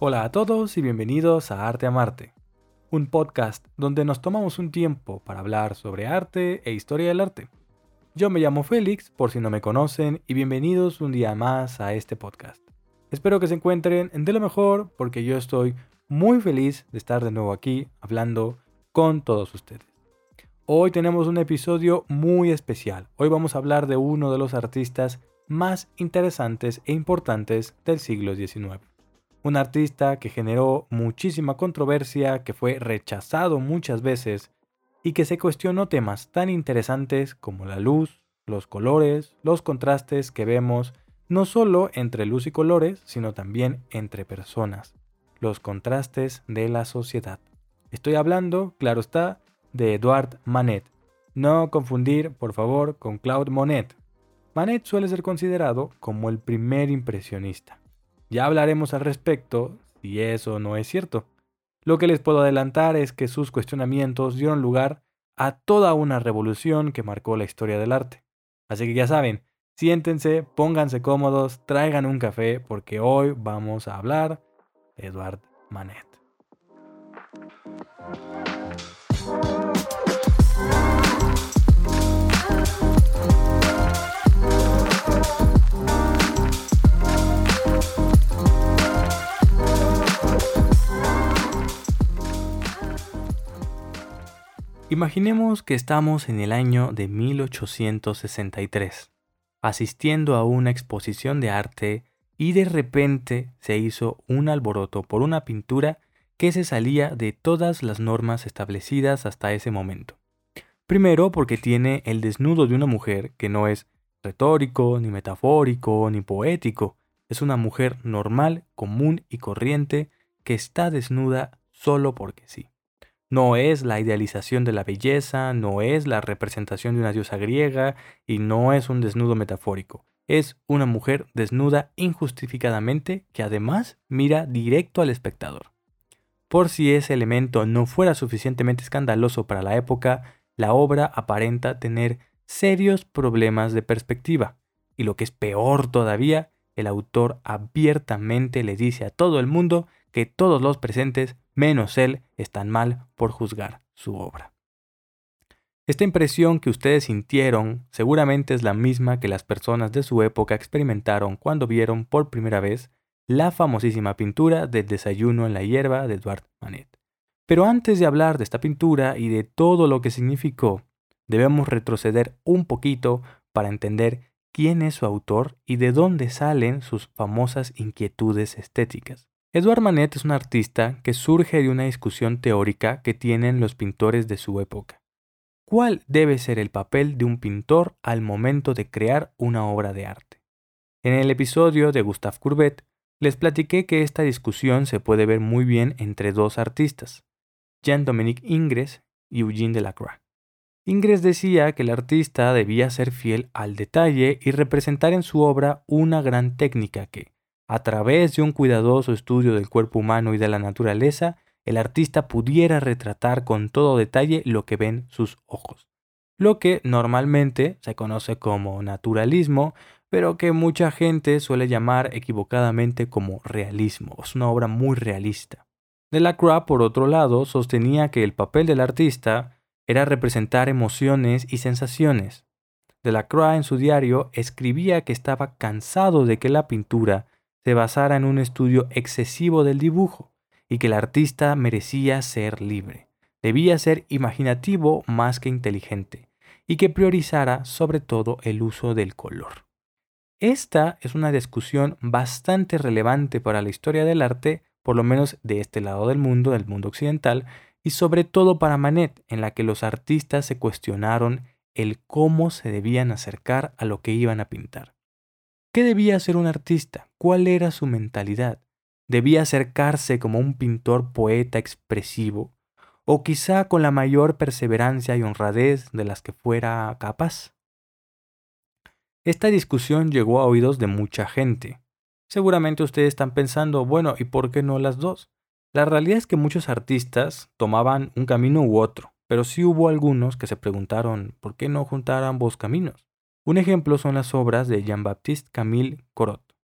Hola a todos y bienvenidos a Arte Amarte, un podcast donde nos tomamos un tiempo para hablar sobre arte e historia del arte. Yo me llamo Félix, por si no me conocen, y bienvenidos un día más a este podcast. Espero que se encuentren de lo mejor porque yo estoy muy feliz de estar de nuevo aquí hablando con todos ustedes. Hoy tenemos un episodio muy especial. Hoy vamos a hablar de uno de los artistas más interesantes e importantes del siglo XIX. Un artista que generó muchísima controversia, que fue rechazado muchas veces y que se cuestionó temas tan interesantes como la luz, los colores, los contrastes que vemos no solo entre luz y colores, sino también entre personas, los contrastes de la sociedad. Estoy hablando, claro está, de Edouard Manet. No confundir, por favor, con Claude Monet. Manet suele ser considerado como el primer impresionista. Ya hablaremos al respecto si eso no es cierto. Lo que les puedo adelantar es que sus cuestionamientos dieron lugar a toda una revolución que marcó la historia del arte. Así que ya saben, siéntense, pónganse cómodos, traigan un café porque hoy vamos a hablar de Edouard Manet. Imaginemos que estamos en el año de 1863, asistiendo a una exposición de arte y de repente se hizo un alboroto por una pintura que se salía de todas las normas establecidas hasta ese momento. Primero porque tiene el desnudo de una mujer que no es retórico, ni metafórico, ni poético. Es una mujer normal, común y corriente que está desnuda solo porque sí. No es la idealización de la belleza, no es la representación de una diosa griega y no es un desnudo metafórico. Es una mujer desnuda injustificadamente que además mira directo al espectador. Por si ese elemento no fuera suficientemente escandaloso para la época, la obra aparenta tener serios problemas de perspectiva. Y lo que es peor todavía, el autor abiertamente le dice a todo el mundo que todos los presentes, menos él, están mal por juzgar su obra. Esta impresión que ustedes sintieron seguramente es la misma que las personas de su época experimentaron cuando vieron por primera vez la famosísima pintura del desayuno en la hierba de Edouard Manet. Pero antes de hablar de esta pintura y de todo lo que significó, debemos retroceder un poquito para entender quién es su autor y de dónde salen sus famosas inquietudes estéticas. Edouard Manet es un artista que surge de una discusión teórica que tienen los pintores de su época. ¿Cuál debe ser el papel de un pintor al momento de crear una obra de arte? En el episodio de Gustave Courbet, les platiqué que esta discusión se puede ver muy bien entre dos artistas, Jean-Dominique Ingres y Eugène Delacroix. Ingres decía que el artista debía ser fiel al detalle y representar en su obra una gran técnica que, a través de un cuidadoso estudio del cuerpo humano y de la naturaleza, el artista pudiera retratar con todo detalle lo que ven sus ojos. Lo que normalmente se conoce como naturalismo, pero que mucha gente suele llamar equivocadamente como realismo. Es una obra muy realista. Delacroix, por otro lado, sostenía que el papel del artista era representar emociones y sensaciones. Delacroix en su diario escribía que estaba cansado de que la pintura se basara en un estudio excesivo del dibujo y que el artista merecía ser libre. Debía ser imaginativo más que inteligente y que priorizara sobre todo el uso del color. Esta es una discusión bastante relevante para la historia del arte, por lo menos de este lado del mundo occidental, y sobre todo para Manet, en la que los artistas se cuestionaron el cómo se debían acercar a lo que iban a pintar. ¿Qué debía hacer un artista? ¿Cuál era su mentalidad? ¿Debía acercarse como un pintor poeta expresivo? ¿O quizá con la mayor perseverancia y honradez de las que fuera capaz? Esta discusión llegó a oídos de mucha gente. Seguramente ustedes están pensando, bueno, ¿y por qué no las dos? La realidad es que muchos artistas tomaban un camino u otro, pero sí hubo algunos que se preguntaron ¿por qué no juntar ambos caminos? Un ejemplo son las obras de Jean-Baptiste Camille Corot,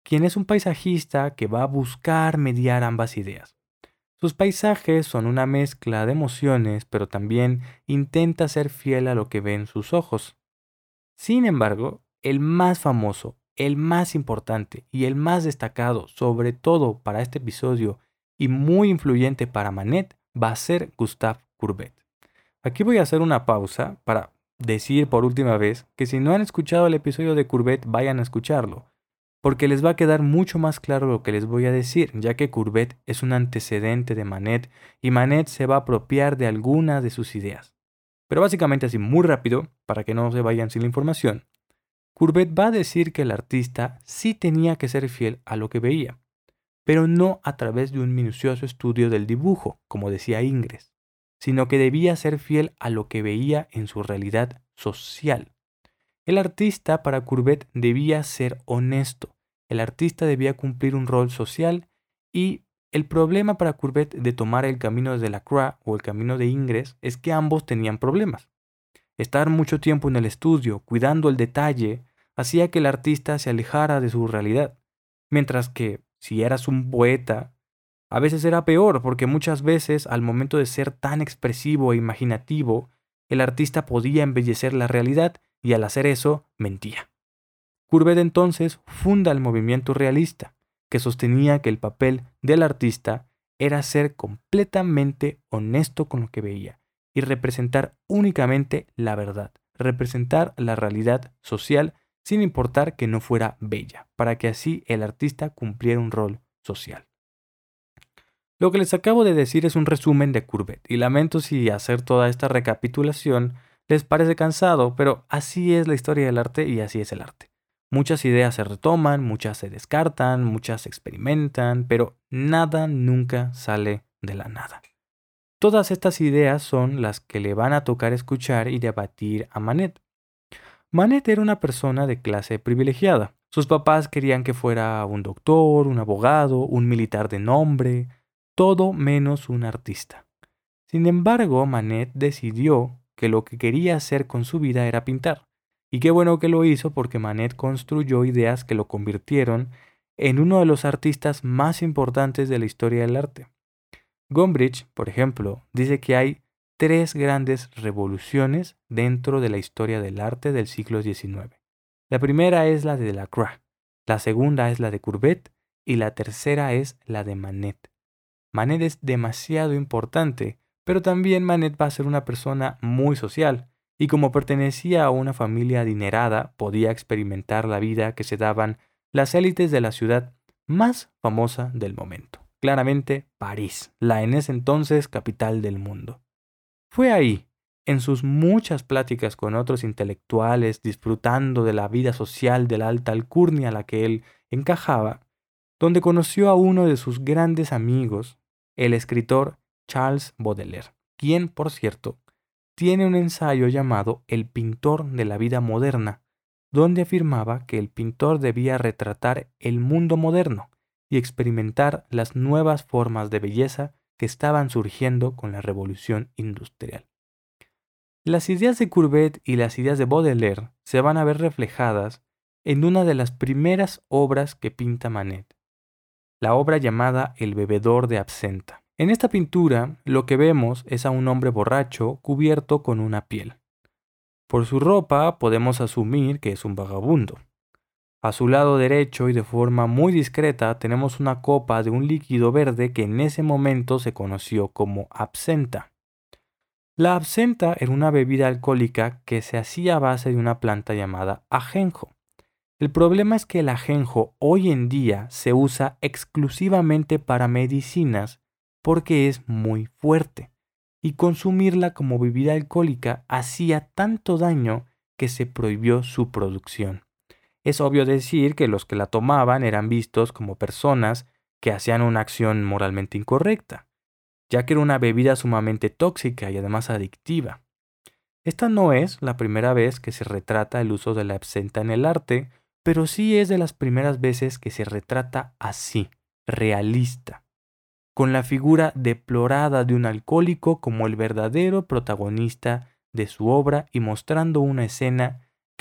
quien es un paisajista que va a buscar mediar ambas ideas. Sus paisajes son una mezcla de emociones, pero también intenta ser fiel a lo que ven sus ojos. Sin embargo, el más famoso, el más importante y el más destacado, sobre todo para este episodio y muy influyente para Manet, va a ser Gustave Courbet. Aquí voy a hacer una pausa para decir por última vez que si no han escuchado el episodio de Courbet, vayan a escucharlo, porque les va a quedar mucho más claro lo que les voy a decir, ya que Courbet es un antecedente de Manet y Manet se va a apropiar de algunas de sus ideas. Pero básicamente así muy rápido, para que no se vayan sin la información, Courbet va a decir que el artista sí tenía que ser fiel a lo que veía, pero no a través de un minucioso estudio del dibujo, como decía Ingres, sino que debía ser fiel a lo que veía en su realidad social. El artista para Courbet debía ser honesto, el artista debía cumplir un rol social y el problema para Courbet de tomar el camino de Delacroix o el camino de Ingres es que ambos tenían problemas. Estar mucho tiempo en el estudio, cuidando el detalle, hacía que el artista se alejara de su realidad, mientras que si eras un poeta, a veces era peor porque muchas veces al momento de ser tan expresivo e imaginativo, el artista podía embellecer la realidad y al hacer eso mentía. Courbet entonces funda el movimiento realista, que sostenía que el papel del artista era ser completamente honesto con lo que veía y representar únicamente la verdad, representar la realidad social sin importar que no fuera bella, para que así el artista cumpliera un rol social. Lo que les acabo de decir es un resumen de Courbet, y lamento si hacer toda esta recapitulación les parece cansado, pero así es la historia del arte y así es el arte. Muchas ideas se retoman, muchas se descartan, muchas se experimentan, pero nada nunca sale de la nada. Todas estas ideas son las que le van a tocar escuchar y debatir a Manet. Manet era una persona de clase privilegiada. Sus papás querían que fuera un doctor, un abogado, un militar de nombre, todo menos un artista. Sin embargo, Manet decidió que lo que quería hacer con su vida era pintar. Y qué bueno que lo hizo porque Manet construyó ideas que lo convirtieron en uno de los artistas más importantes de la historia del arte. Gombrich, por ejemplo, dice que hay 3 grandes revoluciones dentro de la historia del arte del siglo XIX. La primera es la de Delacroix, la segunda es la de Courbet y la tercera es la de Manet. Manet es demasiado importante, pero también Manet va a ser una persona muy social, y como pertenecía a una familia adinerada, podía experimentar la vida que se daban las élites de la ciudad más famosa del momento. Claramente, París, la en ese entonces capital del mundo. Fue ahí, en sus muchas pláticas con otros intelectuales, disfrutando de la vida social de la alta alcurnia a la que él encajaba, donde conoció a uno de sus grandes amigos, el escritor Charles Baudelaire, quien, por cierto, tiene un ensayo llamado El pintor de la vida moderna, donde afirmaba que el pintor debía retratar el mundo moderno y experimentar las nuevas formas de belleza que estaban surgiendo con la revolución industrial. Las ideas de Courbet y las ideas de Baudelaire se van a ver reflejadas en una de las primeras obras que pinta Manet, la obra llamada El bebedor de absenta. En esta pintura lo que vemos es a un hombre borracho cubierto con una piel. Por su ropa podemos asumir que es un vagabundo. A su lado derecho y de forma muy discreta tenemos una copa de un líquido verde que en ese momento se conoció como absenta. La absenta era una bebida alcohólica que se hacía a base de una planta llamada ajenjo. El problema es que el ajenjo hoy en día se usa exclusivamente para medicinas porque es muy fuerte, y consumirla como bebida alcohólica hacía tanto daño que se prohibió su producción. Es obvio decir que los que la tomaban eran vistos como personas que hacían una acción moralmente incorrecta, ya que era una bebida sumamente tóxica y además adictiva. Esta no es la primera vez que se retrata el uso de la absenta en el arte, pero sí es de las primeras veces que se retrata así, realista, con la figura deplorada de un alcohólico como el verdadero protagonista de su obra y mostrando una escena que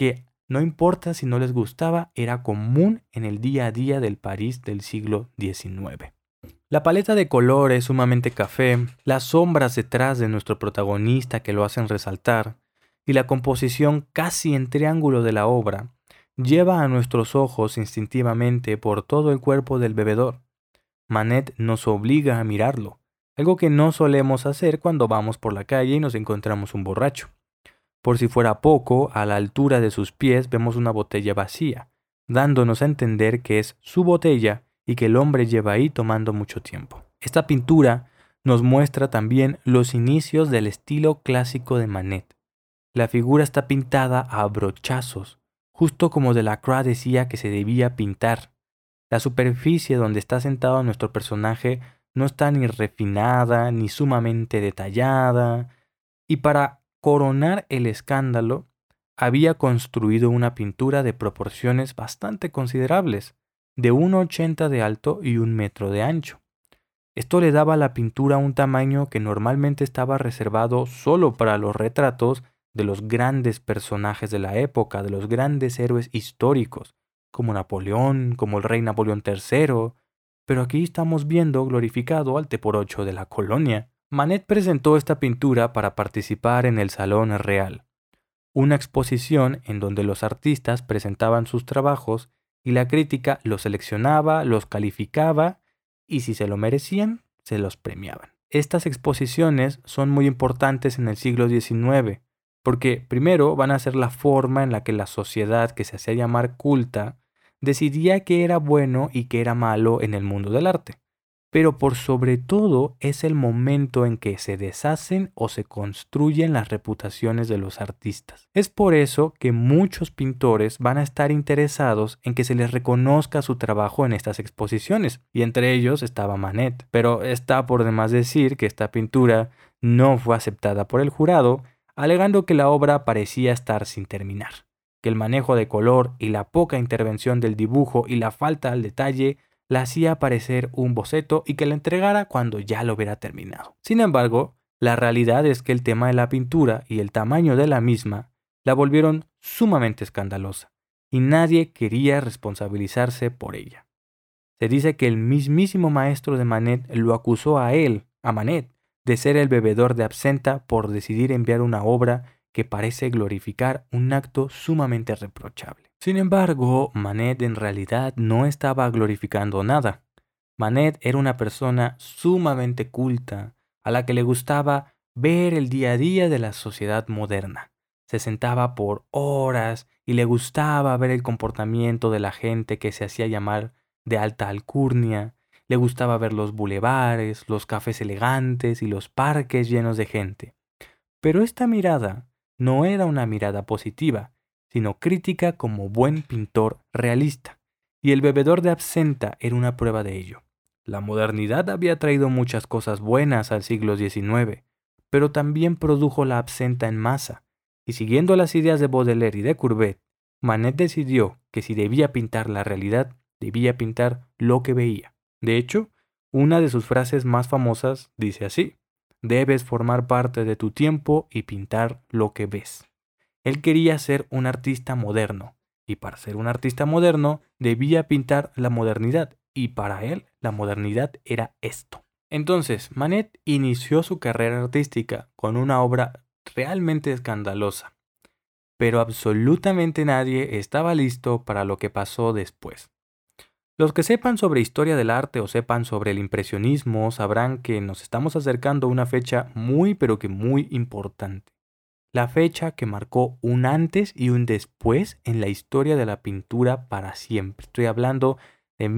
no importa si no les gustaba, era común en el día a día del París del siglo XIX. La paleta de color es sumamente café, las sombras detrás de nuestro protagonista que lo hacen resaltar, y la composición casi en triángulo de la obra lleva a nuestros ojos instintivamente por todo el cuerpo del bebedor. Manet nos obliga a mirarlo, algo que no solemos hacer cuando vamos por la calle y nos encontramos un borracho. Por si fuera poco, a la altura de sus pies vemos una botella vacía, dándonos a entender que es su botella y que el hombre lleva ahí tomando mucho tiempo. Esta pintura nos muestra también los inicios del estilo clásico de Manet. La figura está pintada a brochazos, justo como Delacroix decía que se debía pintar. La superficie donde está sentado nuestro personaje no está ni refinada ni sumamente detallada, y para coronar el escándalo, había construido una pintura de proporciones bastante considerables, de 1,80 de alto y 1 metro de ancho. Esto le daba a la pintura un tamaño que normalmente estaba reservado solo para los retratos de los grandes personajes de la época, de los grandes héroes históricos, como Napoleón, como el rey Napoleón III, pero aquí estamos viendo glorificado al T por 8 de la colonia. Manet presentó esta pintura para participar en el Salón Real, una exposición en donde los artistas presentaban sus trabajos y la crítica los seleccionaba, los calificaba y si se lo merecían, se los premiaban. Estas exposiciones son muy importantes en el siglo XIX, porque primero van a ser la forma en la que la sociedad que se hacía llamar culta decidía qué era bueno y qué era malo en el mundo del arte. Pero por sobre todo es el momento en que se deshacen o se construyen las reputaciones de los artistas. Es por eso que muchos pintores van a estar interesados en que se les reconozca su trabajo en estas exposiciones, y entre ellos estaba Manet. Pero está por demás decir que esta pintura no fue aceptada por el jurado, alegando que la obra parecía estar sin terminar, que el manejo de color y la poca intervención del dibujo y la falta al detalle la hacía parecer un boceto y que la entregara cuando ya lo hubiera terminado. Sin embargo, la realidad es que el tema de la pintura y el tamaño de la misma la volvieron sumamente escandalosa, y nadie quería responsabilizarse por ella. Se dice que el mismísimo maestro de Manet lo acusó a él, a Manet, de ser el bebedor de absenta por decidir enviar una obra que parece glorificar un acto sumamente reprochable. Sin embargo, Manet en realidad no estaba glorificando nada. Manet era una persona sumamente culta, a la que le gustaba ver el día a día de la sociedad moderna. Se sentaba por horas y le gustaba ver el comportamiento de la gente que se hacía llamar de alta alcurnia. Le gustaba ver los bulevares, los cafés elegantes y los parques llenos de gente. Pero esta mirada no era una mirada positiva, sino crítica como buen pintor realista, y el bebedor de absenta era una prueba de ello. La modernidad había traído muchas cosas buenas al siglo XIX, pero también produjo la absenta en masa, y siguiendo las ideas de Baudelaire y de Courbet, Manet decidió que si debía pintar la realidad, debía pintar lo que veía. De hecho, una de sus frases más famosas dice así: debes formar parte de tu tiempo y pintar lo que ves. Él quería ser un artista moderno, y para ser un artista moderno debía pintar la modernidad, y para él la modernidad era esto. Entonces, Manet inició su carrera artística con una obra realmente escandalosa, pero absolutamente nadie estaba listo para lo que pasó después. Los que sepan sobre historia del arte o sepan sobre el impresionismo sabrán que nos estamos acercando a una fecha muy pero que muy importante. La fecha que marcó un antes y un después en la historia de la pintura para siempre. Estoy hablando de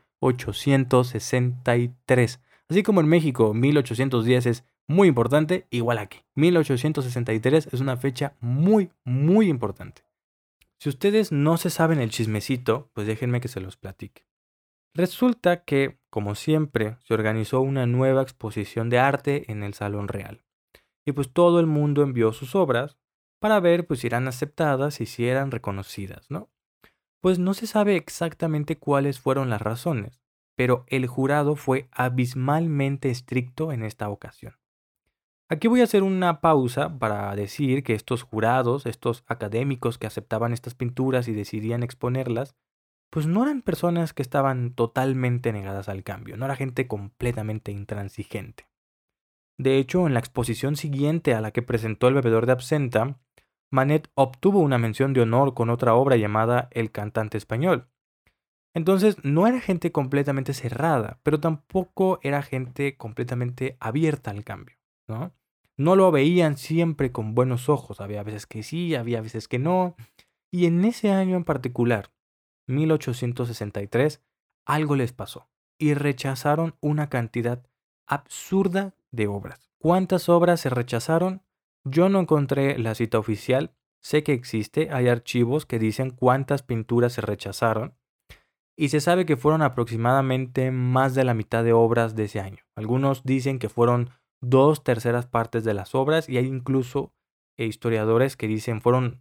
1863. Así como en México 1810 es muy importante, igual aquí. 1863 es una fecha muy, muy importante. Si ustedes no se saben el chismecito, pues déjenme que se los platique. Resulta que, como siempre, se organizó una nueva exposición de arte en el Salón Real. Y pues todo el mundo envió sus obras para ver pues si eran aceptadas y si eran reconocidas, ¿no? Pues no se sabe exactamente cuáles fueron las razones, pero el jurado fue abismalmente estricto en esta ocasión. Aquí voy a hacer una pausa para decir que estos jurados, estos académicos que aceptaban estas pinturas y decidían exponerlas, pues no eran personas que estaban totalmente negadas al cambio, no era gente completamente intransigente. De hecho, en la exposición siguiente a la que presentó El bebedor de absenta, Manet obtuvo una mención de honor con otra obra llamada El cantante español. Entonces, no era gente completamente cerrada, pero tampoco era gente completamente abierta al cambio, ¿no? No lo veían siempre con buenos ojos, había veces que sí, había veces que no, y en ese año en particular, 1863, algo les pasó y rechazaron una cantidad absurda de obras. ¿Cuántas obras se rechazaron? Yo no encontré la cita oficial, sé que existe, hay archivos que dicen cuántas pinturas se rechazaron y se sabe que fueron aproximadamente más de la mitad de obras de ese año. Algunos dicen que fueron 2/3 de las obras y hay incluso historiadores que dicen fueron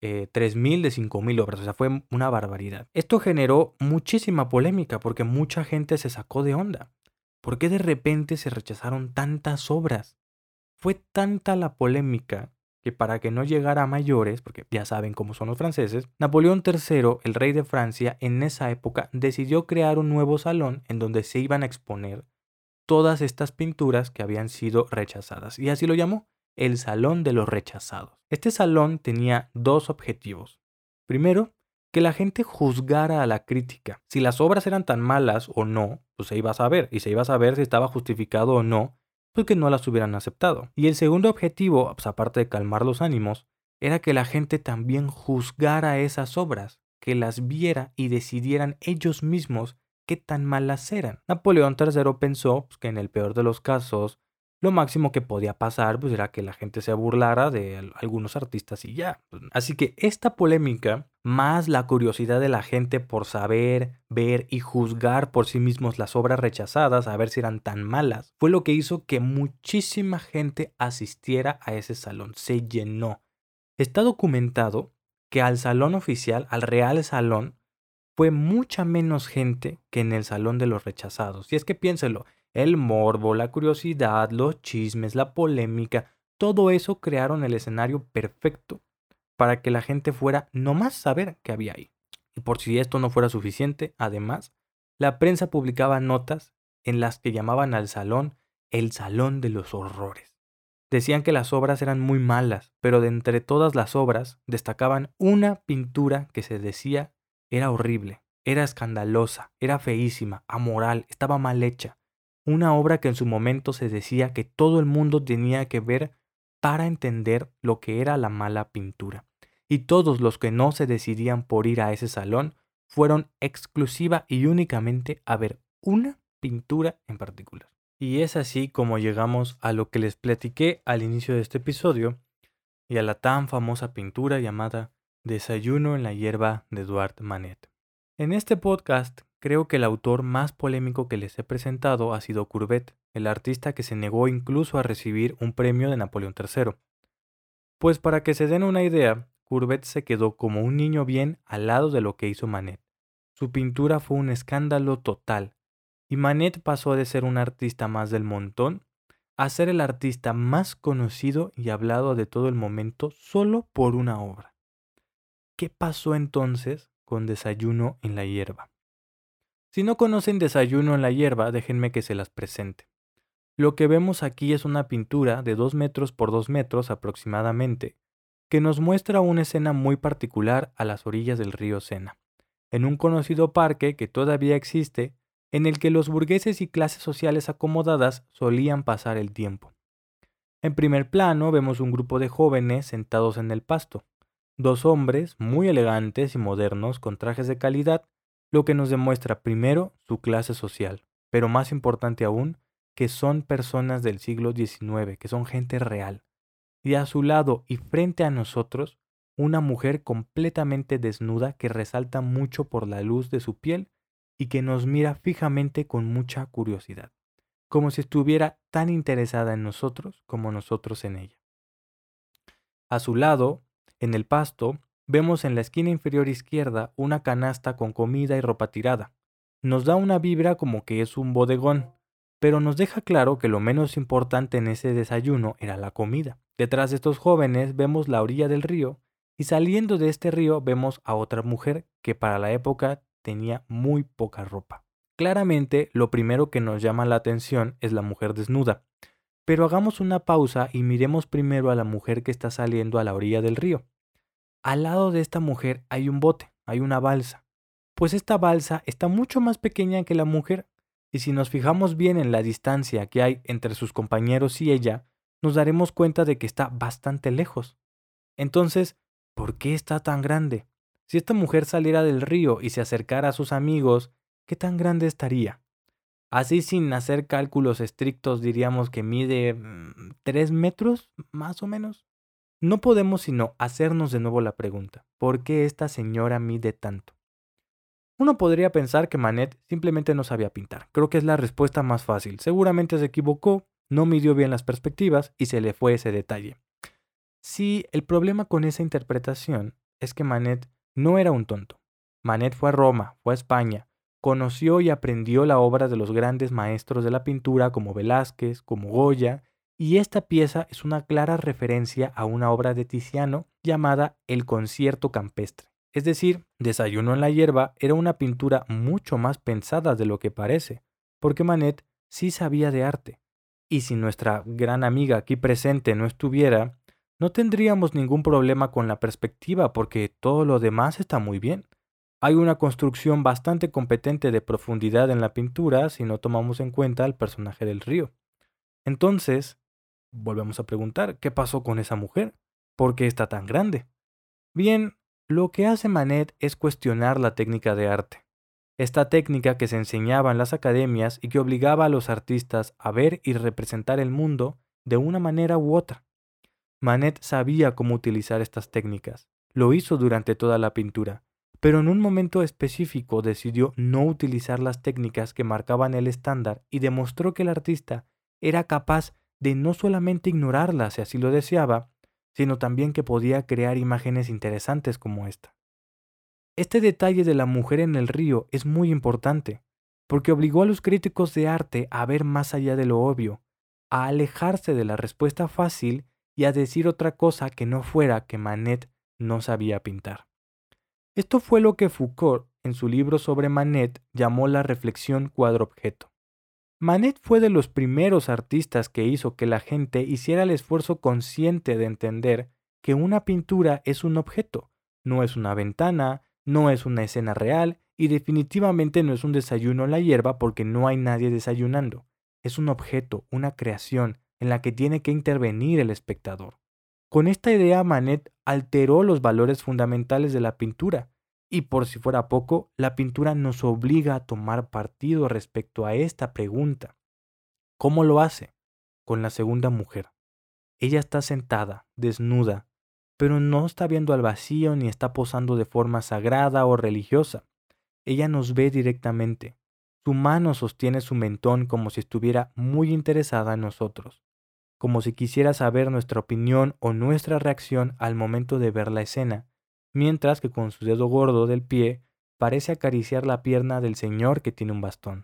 3.000 de 5.000 obras, o sea, fue una barbaridad. Esto generó muchísima polémica porque mucha gente se sacó de onda. ¿Por qué de repente se rechazaron tantas obras? Fue tanta la polémica que para que no llegara a mayores, porque ya saben cómo son los franceses, Napoleón III, el rey de Francia, en esa época decidió crear un nuevo salón en donde se iban a exponer todas estas pinturas que habían sido rechazadas. Y así lo llamó, el Salón de los Rechazados. Este salón tenía dos objetivos. Primero, que la gente juzgara a la crítica. Si las obras eran tan malas o no, pues se iba a saber. Y se iba a saber si estaba justificado o no, pues que no las hubieran aceptado. Y el segundo objetivo, pues aparte de calmar los ánimos, era que la gente también juzgara esas obras, que las viera y decidieran ellos mismos qué tan malas eran. Napoleón III pensó pues, que en el peor de los casos, lo máximo que podía pasar pues, era que la gente se burlara de algunos artistas y ya. Así que esta polémica, más la curiosidad de la gente por saber, ver y juzgar por sí mismos las obras rechazadas, a ver si eran tan malas, fue lo que hizo que muchísima gente asistiera a ese salón. Se llenó. Está documentado que al salón oficial, al Real Salón, fue mucha menos gente que en el Salón de los Rechazados. Y es que piénselo, el morbo, la curiosidad, los chismes, la polémica, todo eso crearon el escenario perfecto para que la gente fuera nomás saber qué había ahí. Y por si esto no fuera suficiente, además, la prensa publicaba notas en las que llamaban al salón el Salón de los Horrores. Decían que las obras eran muy malas, pero de entre todas las obras destacaban una pintura que se decía era horrible, era escandalosa, era feísima, amoral, estaba mal hecha. Una obra que en su momento se decía que todo el mundo tenía que ver para entender lo que era la mala pintura. Y todos los que no se decidían por ir a ese salón fueron exclusiva y únicamente a ver una pintura en particular. Y es así como llegamos a lo que les platiqué al inicio de este episodio y a la tan famosa pintura llamada Desayuno en la hierba de Eduard Manet. En este podcast creo que el autor más polémico que les he presentado ha sido Courbet, el artista que se negó incluso a recibir un premio de Napoleón III. Pues para que se den una idea, Courbet se quedó como un niño bien al lado de lo que hizo Manet. Su pintura fue un escándalo total, y Manet pasó de ser un artista más del montón a ser el artista más conocido y hablado de todo el momento solo por una obra. ¿Qué pasó entonces con Desayuno en la hierba? Si no conocen Desayuno en la hierba, déjenme que se las presente. Lo que vemos aquí es una pintura de 2 metros por 2 metros aproximadamente, que nos muestra una escena muy particular a las orillas del río Sena, en un conocido parque que todavía existe, en el que los burgueses y clases sociales acomodadas solían pasar el tiempo. En primer plano vemos un grupo de jóvenes sentados en el pasto, dos hombres muy elegantes y modernos con trajes de calidad, lo que nos demuestra primero su clase social, pero más importante aún, que son personas del siglo XIX, que son gente real. Y a su lado y frente a nosotros, una mujer completamente desnuda que resalta mucho por la luz de su piel y que nos mira fijamente con mucha curiosidad, como si estuviera tan interesada en nosotros como nosotros en ella. A su lado, en el pasto, vemos en la esquina inferior izquierda una canasta con comida y ropa tirada. Nos da una vibra como que es un bodegón. pero nos deja claro que lo menos importante en ese desayuno era la comida. Detrás de estos jóvenes vemos la orilla del río y saliendo de este río vemos a otra mujer que para la época tenía muy poca ropa. Claramente, lo primero que nos llama la atención es la mujer desnuda, pero hagamos una pausa y miremos primero a la mujer que está saliendo a la orilla del río. Al lado de esta mujer hay un bote, hay una balsa, pues esta balsa está mucho más pequeña que la mujer, y si nos fijamos bien en la distancia que hay entre sus compañeros y ella, nos daremos cuenta de que está bastante lejos. Entonces, ¿por qué está tan grande? Si esta mujer saliera del río y se acercara a sus amigos, ¿qué tan grande estaría? Así sin hacer cálculos estrictos diríamos que mide 3 metros, más o menos. No podemos sino hacernos de nuevo la pregunta, ¿por qué esta señora mide tanto? Uno podría pensar que Manet simplemente no sabía pintar. Creo que es la respuesta más fácil. Seguramente se equivocó, no midió bien las perspectivas y se le fue ese detalle. Sí, el problema con esa interpretación es que Manet no era un tonto. Manet fue a Roma, fue a España, conoció y aprendió la obra de los grandes maestros de la pintura como Velázquez, como Goya, y esta pieza es una clara referencia a una obra de Tiziano llamada El Concierto Campestre. Es decir, Desayuno en la hierba era una pintura mucho más pensada de lo que parece, porque Manet sí sabía de arte. Y si nuestra gran amiga aquí presente no estuviera, no tendríamos ningún problema con la perspectiva porque todo lo demás está muy bien. Hay una construcción bastante competente de profundidad en la pintura si no tomamos en cuenta al personaje del río. Entonces, volvemos a preguntar, ¿qué pasó con esa mujer? ¿Por qué está tan grande? Bien, lo que hace Manet es cuestionar la técnica de arte. Esta técnica que se enseñaba en las academias y que obligaba a los artistas a ver y representar el mundo de una manera u otra. Manet sabía cómo utilizar estas técnicas. Lo hizo durante toda la pintura, pero en un momento específico decidió no utilizar las técnicas que marcaban el estándar y demostró que el artista era capaz de no solamente ignorarlas si así lo deseaba, sino también que podía crear imágenes interesantes como esta. Este detalle de la mujer en el río es muy importante, porque obligó a los críticos de arte a ver más allá de lo obvio, a alejarse de la respuesta fácil y a decir otra cosa que no fuera que Manet no sabía pintar. Esto fue lo que Foucault, en su libro sobre Manet, llamó la reflexión cuadro-objeto. Manet fue de los primeros artistas que hizo que la gente hiciera el esfuerzo consciente de entender que una pintura es un objeto, no es una ventana, no es una escena real y definitivamente no es un desayuno en la hierba porque no hay nadie desayunando. Es un objeto, una creación en la que tiene que intervenir el espectador. Con esta idea Manet alteró los valores fundamentales de la pintura y por si fuera poco, la pintura nos obliga a tomar partido respecto a esta pregunta. ¿Cómo lo hace? Con la segunda mujer. Ella está sentada, desnuda, pero no está viendo al vacío ni está posando de forma sagrada o religiosa. Ella nos ve directamente. Su mano sostiene su mentón como si estuviera muy interesada en nosotros, como si quisiera saber nuestra opinión o nuestra reacción al momento de ver la escena, mientras que con su dedo gordo del pie parece acariciar la pierna del señor que tiene un bastón.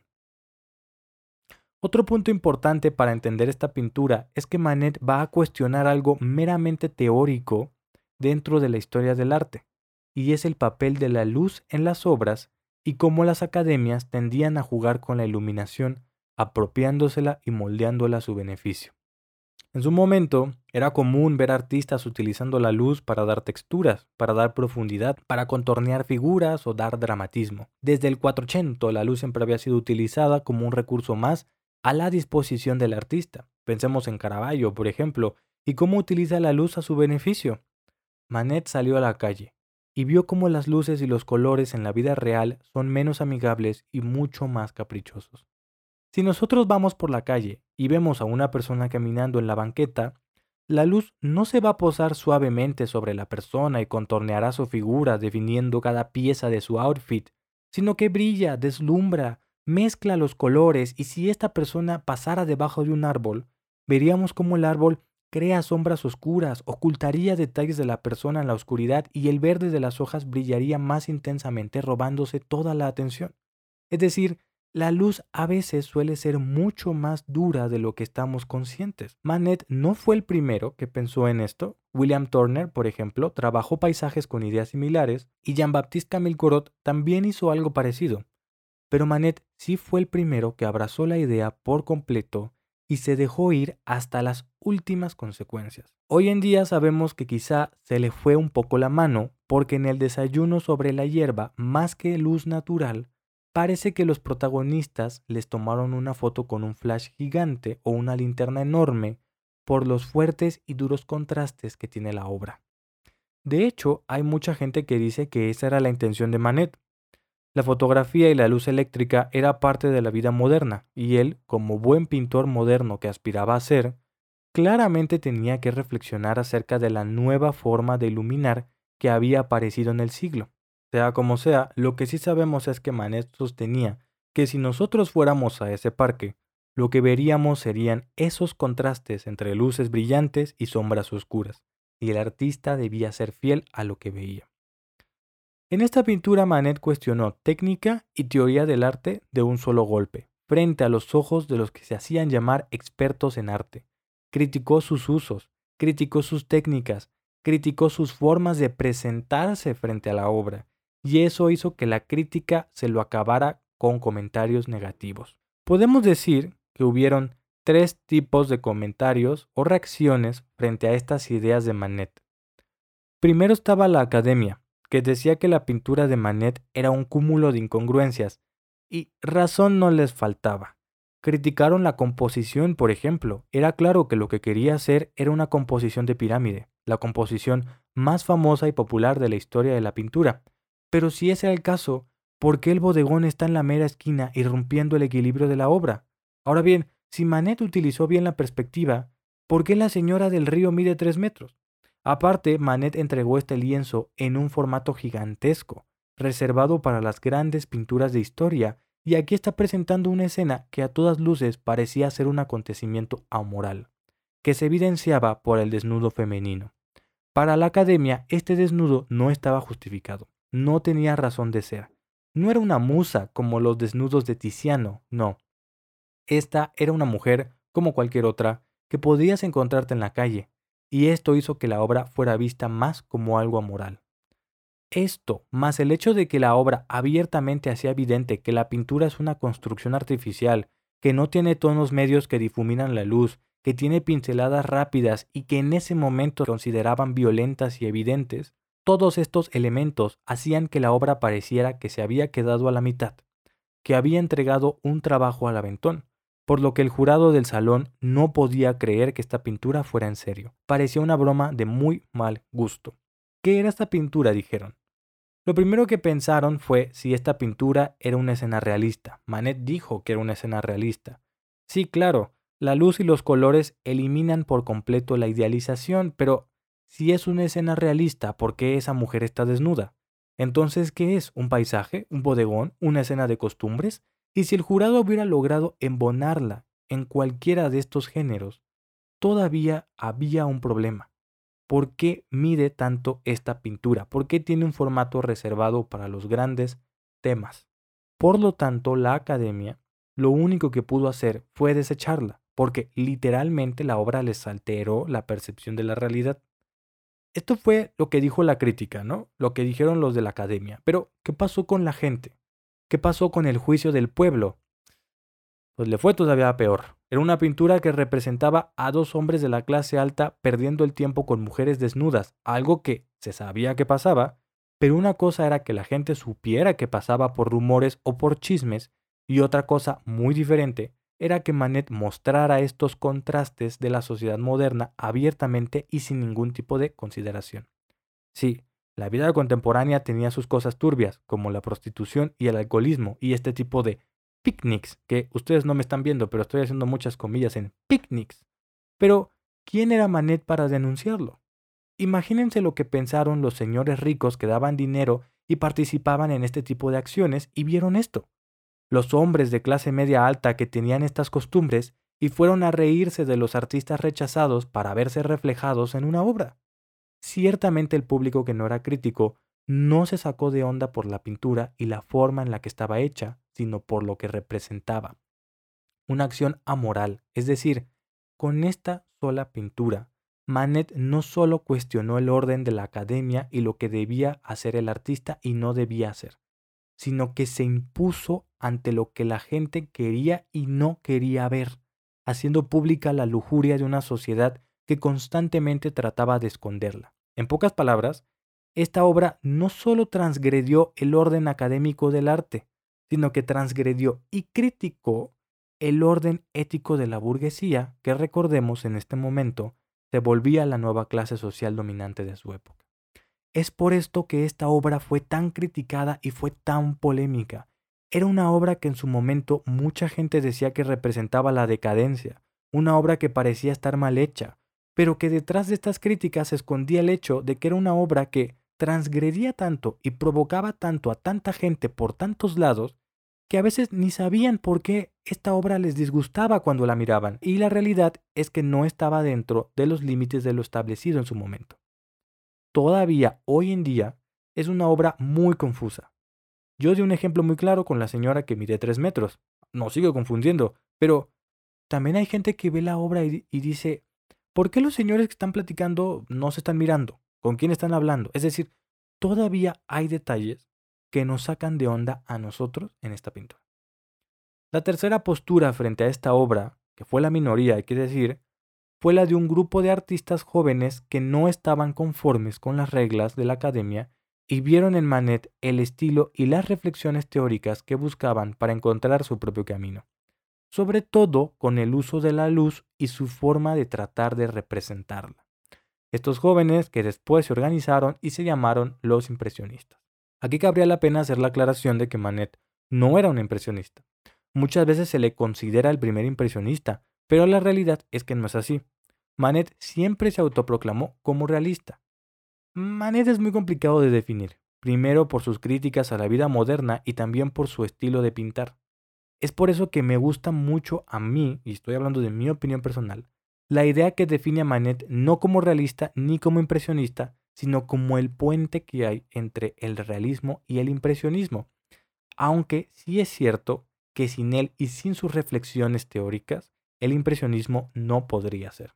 Otro punto importante para entender esta pintura es que Manet va a cuestionar algo meramente teórico dentro de la historia del arte, y es el papel de la luz en las obras y cómo las academias tendían a jugar con la iluminación, apropiándosela y moldeándola a su beneficio. En su momento, era común ver artistas utilizando la luz para dar texturas, para dar profundidad, para contornear figuras o dar dramatismo. Desde el 480, la luz siempre había sido utilizada como un recurso más a la disposición del artista. Pensemos en Caravaggio, por ejemplo, y cómo utiliza la luz a su beneficio. Manet salió a la calle y vio cómo las luces y los colores en la vida real son menos amigables y mucho más caprichosos. Si nosotros vamos por la calle y vemos a una persona caminando en la banqueta, la luz no se va a posar suavemente sobre la persona y contorneará su figura definiendo cada pieza de su outfit, sino que brilla, deslumbra, mezcla los colores y si esta persona pasara debajo de un árbol, veríamos cómo el árbol crea sombras oscuras, ocultaría detalles de la persona en la oscuridad y el verde de las hojas brillaría más intensamente robándose toda la atención. Es decir, La luz a veces suele ser mucho más dura de lo que estamos conscientes. Manet no fue el primero que pensó en esto. William Turner, por ejemplo, trabajó paisajes con ideas similares y Jean-Baptiste Camille Corot también hizo algo parecido. Pero Manet sí fue el primero que abrazó la idea por completo y se dejó ir hasta las últimas consecuencias. Hoy en día sabemos que quizá se le fue un poco la mano porque en el desayuno sobre la hierba, más que luz natural, parece que los protagonistas les tomaron una foto con un flash gigante o una linterna enorme por los fuertes y duros contrastes que tiene la obra. De hecho, hay mucha gente que dice que esa era la intención de Manet. La fotografía y la luz eléctrica era parte de la vida moderna, y él, como buen pintor moderno que aspiraba a ser, claramente tenía que reflexionar acerca de la nueva forma de iluminar que había aparecido en el siglo. Sea como sea, lo que sí sabemos es que Manet sostenía que si nosotros fuéramos a ese parque, lo que veríamos serían esos contrastes entre luces brillantes y sombras oscuras, y el artista debía ser fiel a lo que veía. En esta pintura Manet cuestionó técnica y teoría del arte de un solo golpe, frente a los ojos de los que se hacían llamar expertos en arte. Criticó sus usos, criticó sus técnicas, criticó sus formas de presentarse frente a la obra, y eso hizo que la crítica se lo acabara con comentarios negativos. Podemos decir que hubieron tres tipos de comentarios o reacciones frente a estas ideas de Manet. Primero estaba la academia, que decía que la pintura de Manet era un cúmulo de incongruencias, y razón no les faltaba. Criticaron la composición, por ejemplo. Era claro que lo que quería hacer era una composición de pirámide, la composición más famosa y popular de la historia de la pintura. Pero si ese era el caso, ¿por qué el bodegón está en la mera esquina irrumpiendo el equilibrio de la obra? Ahora bien, si Manet utilizó bien la perspectiva, ¿por qué la señora del río mide 3 metros? Aparte, Manet entregó este lienzo en un formato gigantesco, reservado para las grandes pinturas de historia, y aquí está presentando una escena que a todas luces parecía ser un acontecimiento amoral, que se evidenciaba por el desnudo femenino. Para la academia, este desnudo no estaba justificado, no tenía razón de ser. No era una musa como los desnudos de Tiziano, no. Esta era una mujer, como cualquier otra, que podías encontrarte en la calle, y esto hizo que la obra fuera vista más como algo amoral. Esto, más el hecho de que la obra abiertamente hacía evidente que la pintura es una construcción artificial, que no tiene tonos medios que difuminan la luz, que tiene pinceladas rápidas y que en ese momento se consideraban violentas y evidentes, todos estos elementos hacían que la obra pareciera que se había quedado a la mitad, que había entregado un trabajo al aventón, por lo que el jurado del salón no podía creer que esta pintura fuera en serio. Parecía una broma de muy mal gusto. ¿Qué era esta pintura?, dijeron. Lo primero que pensaron fue si esta pintura era una escena realista. Manet dijo que era una escena realista. Sí, claro, la luz y los colores eliminan por completo la idealización, pero si es una escena realista, ¿por qué esa mujer está desnuda? Entonces, ¿qué es? ¿Un paisaje? ¿Un bodegón? ¿Una escena de costumbres? Y si el jurado hubiera logrado embonarla en cualquiera de estos géneros, todavía había un problema. ¿Por qué mide tanto esta pintura? ¿Por qué tiene un formato reservado para los grandes temas? Por lo tanto, la academia lo único que pudo hacer fue desecharla, porque literalmente la obra les alteró la percepción de la realidad. Esto fue lo que dijo la crítica, ¿no? Lo que dijeron los de la academia. Pero, ¿qué pasó con la gente? ¿Qué pasó con el juicio del pueblo? Pues le fue todavía peor. Era una pintura que representaba a dos hombres de la clase alta perdiendo el tiempo con mujeres desnudas, algo que se sabía que pasaba, pero una cosa era que la gente supiera que pasaba por rumores o por chismes, y otra cosa muy diferente era que Manet mostrara estos contrastes de la sociedad moderna abiertamente y sin ningún tipo de consideración. Sí, la vida contemporánea tenía sus cosas turbias, como la prostitución y el alcoholismo y este tipo de picnics, que ustedes no me están viendo, pero estoy haciendo muchas comillas en picnics. Pero, ¿quién era Manet para denunciarlo? Imagínense lo que pensaron los señores ricos que daban dinero y participaban en este tipo de acciones y vieron esto. Los hombres de clase media alta que tenían estas costumbres y fueron a reírse de los artistas rechazados para verse reflejados en una obra. Ciertamente el público que no era crítico no se sacó de onda por la pintura y la forma en la que estaba hecha, sino por lo que representaba. Una acción amoral, es decir, con esta sola pintura, Manet no solo cuestionó el orden de la academia y lo que debía hacer el artista y no debía hacer, sino que se impuso ante lo que la gente quería y no quería ver, haciendo pública la lujuria de una sociedad que constantemente trataba de esconderla. En pocas palabras, esta obra no solo transgredió el orden académico del arte, sino que transgredió y criticó el orden ético de la burguesía, que recordemos en este momento se volvía la nueva clase social dominante de su época. Es por esto que esta obra fue tan criticada y fue tan polémica. Era una obra que en su momento mucha gente decía que representaba la decadencia, una obra que parecía estar mal hecha, pero que detrás de estas críticas se escondía el hecho de que era una obra que transgredía tanto y provocaba tanto a tanta gente por tantos lados que a veces ni sabían por qué esta obra les disgustaba cuando la miraban, y la realidad es que no estaba dentro de los límites de lo establecido en su momento. Todavía hoy en día es una obra muy confusa. Yo di un ejemplo muy claro con la señora que mide 3 metros. No sigo confundiendo, pero también hay gente que ve la obra y dice, ¿por qué los señores que están platicando no se están mirando? ¿Con quién están hablando? Es decir, todavía hay detalles que nos sacan de onda a nosotros en esta pintura. La tercera postura frente a esta obra, que fue la minoría, hay que decir, fue la de un grupo de artistas jóvenes que no estaban conformes con las reglas de la academia y vieron en Manet el estilo y las reflexiones teóricas que buscaban para encontrar su propio camino, sobre todo con el uso de la luz y su forma de tratar de representarla. Estos jóvenes que después se organizaron y se llamaron los impresionistas. Aquí cabría la pena hacer la aclaración de que Manet no era un impresionista. Muchas veces se le considera el primer impresionista, pero la realidad es que no es así. Manet siempre se autoproclamó como realista. Manet es muy complicado de definir, primero por sus críticas a la vida moderna y también por su estilo de pintar. Es por eso que me gusta mucho a mí, y estoy hablando de mi opinión personal, la idea que define a Manet no como realista ni como impresionista, sino como el puente que hay entre el realismo y el impresionismo. Aunque sí es cierto que sin él y sin sus reflexiones teóricas, el impresionismo no podría ser.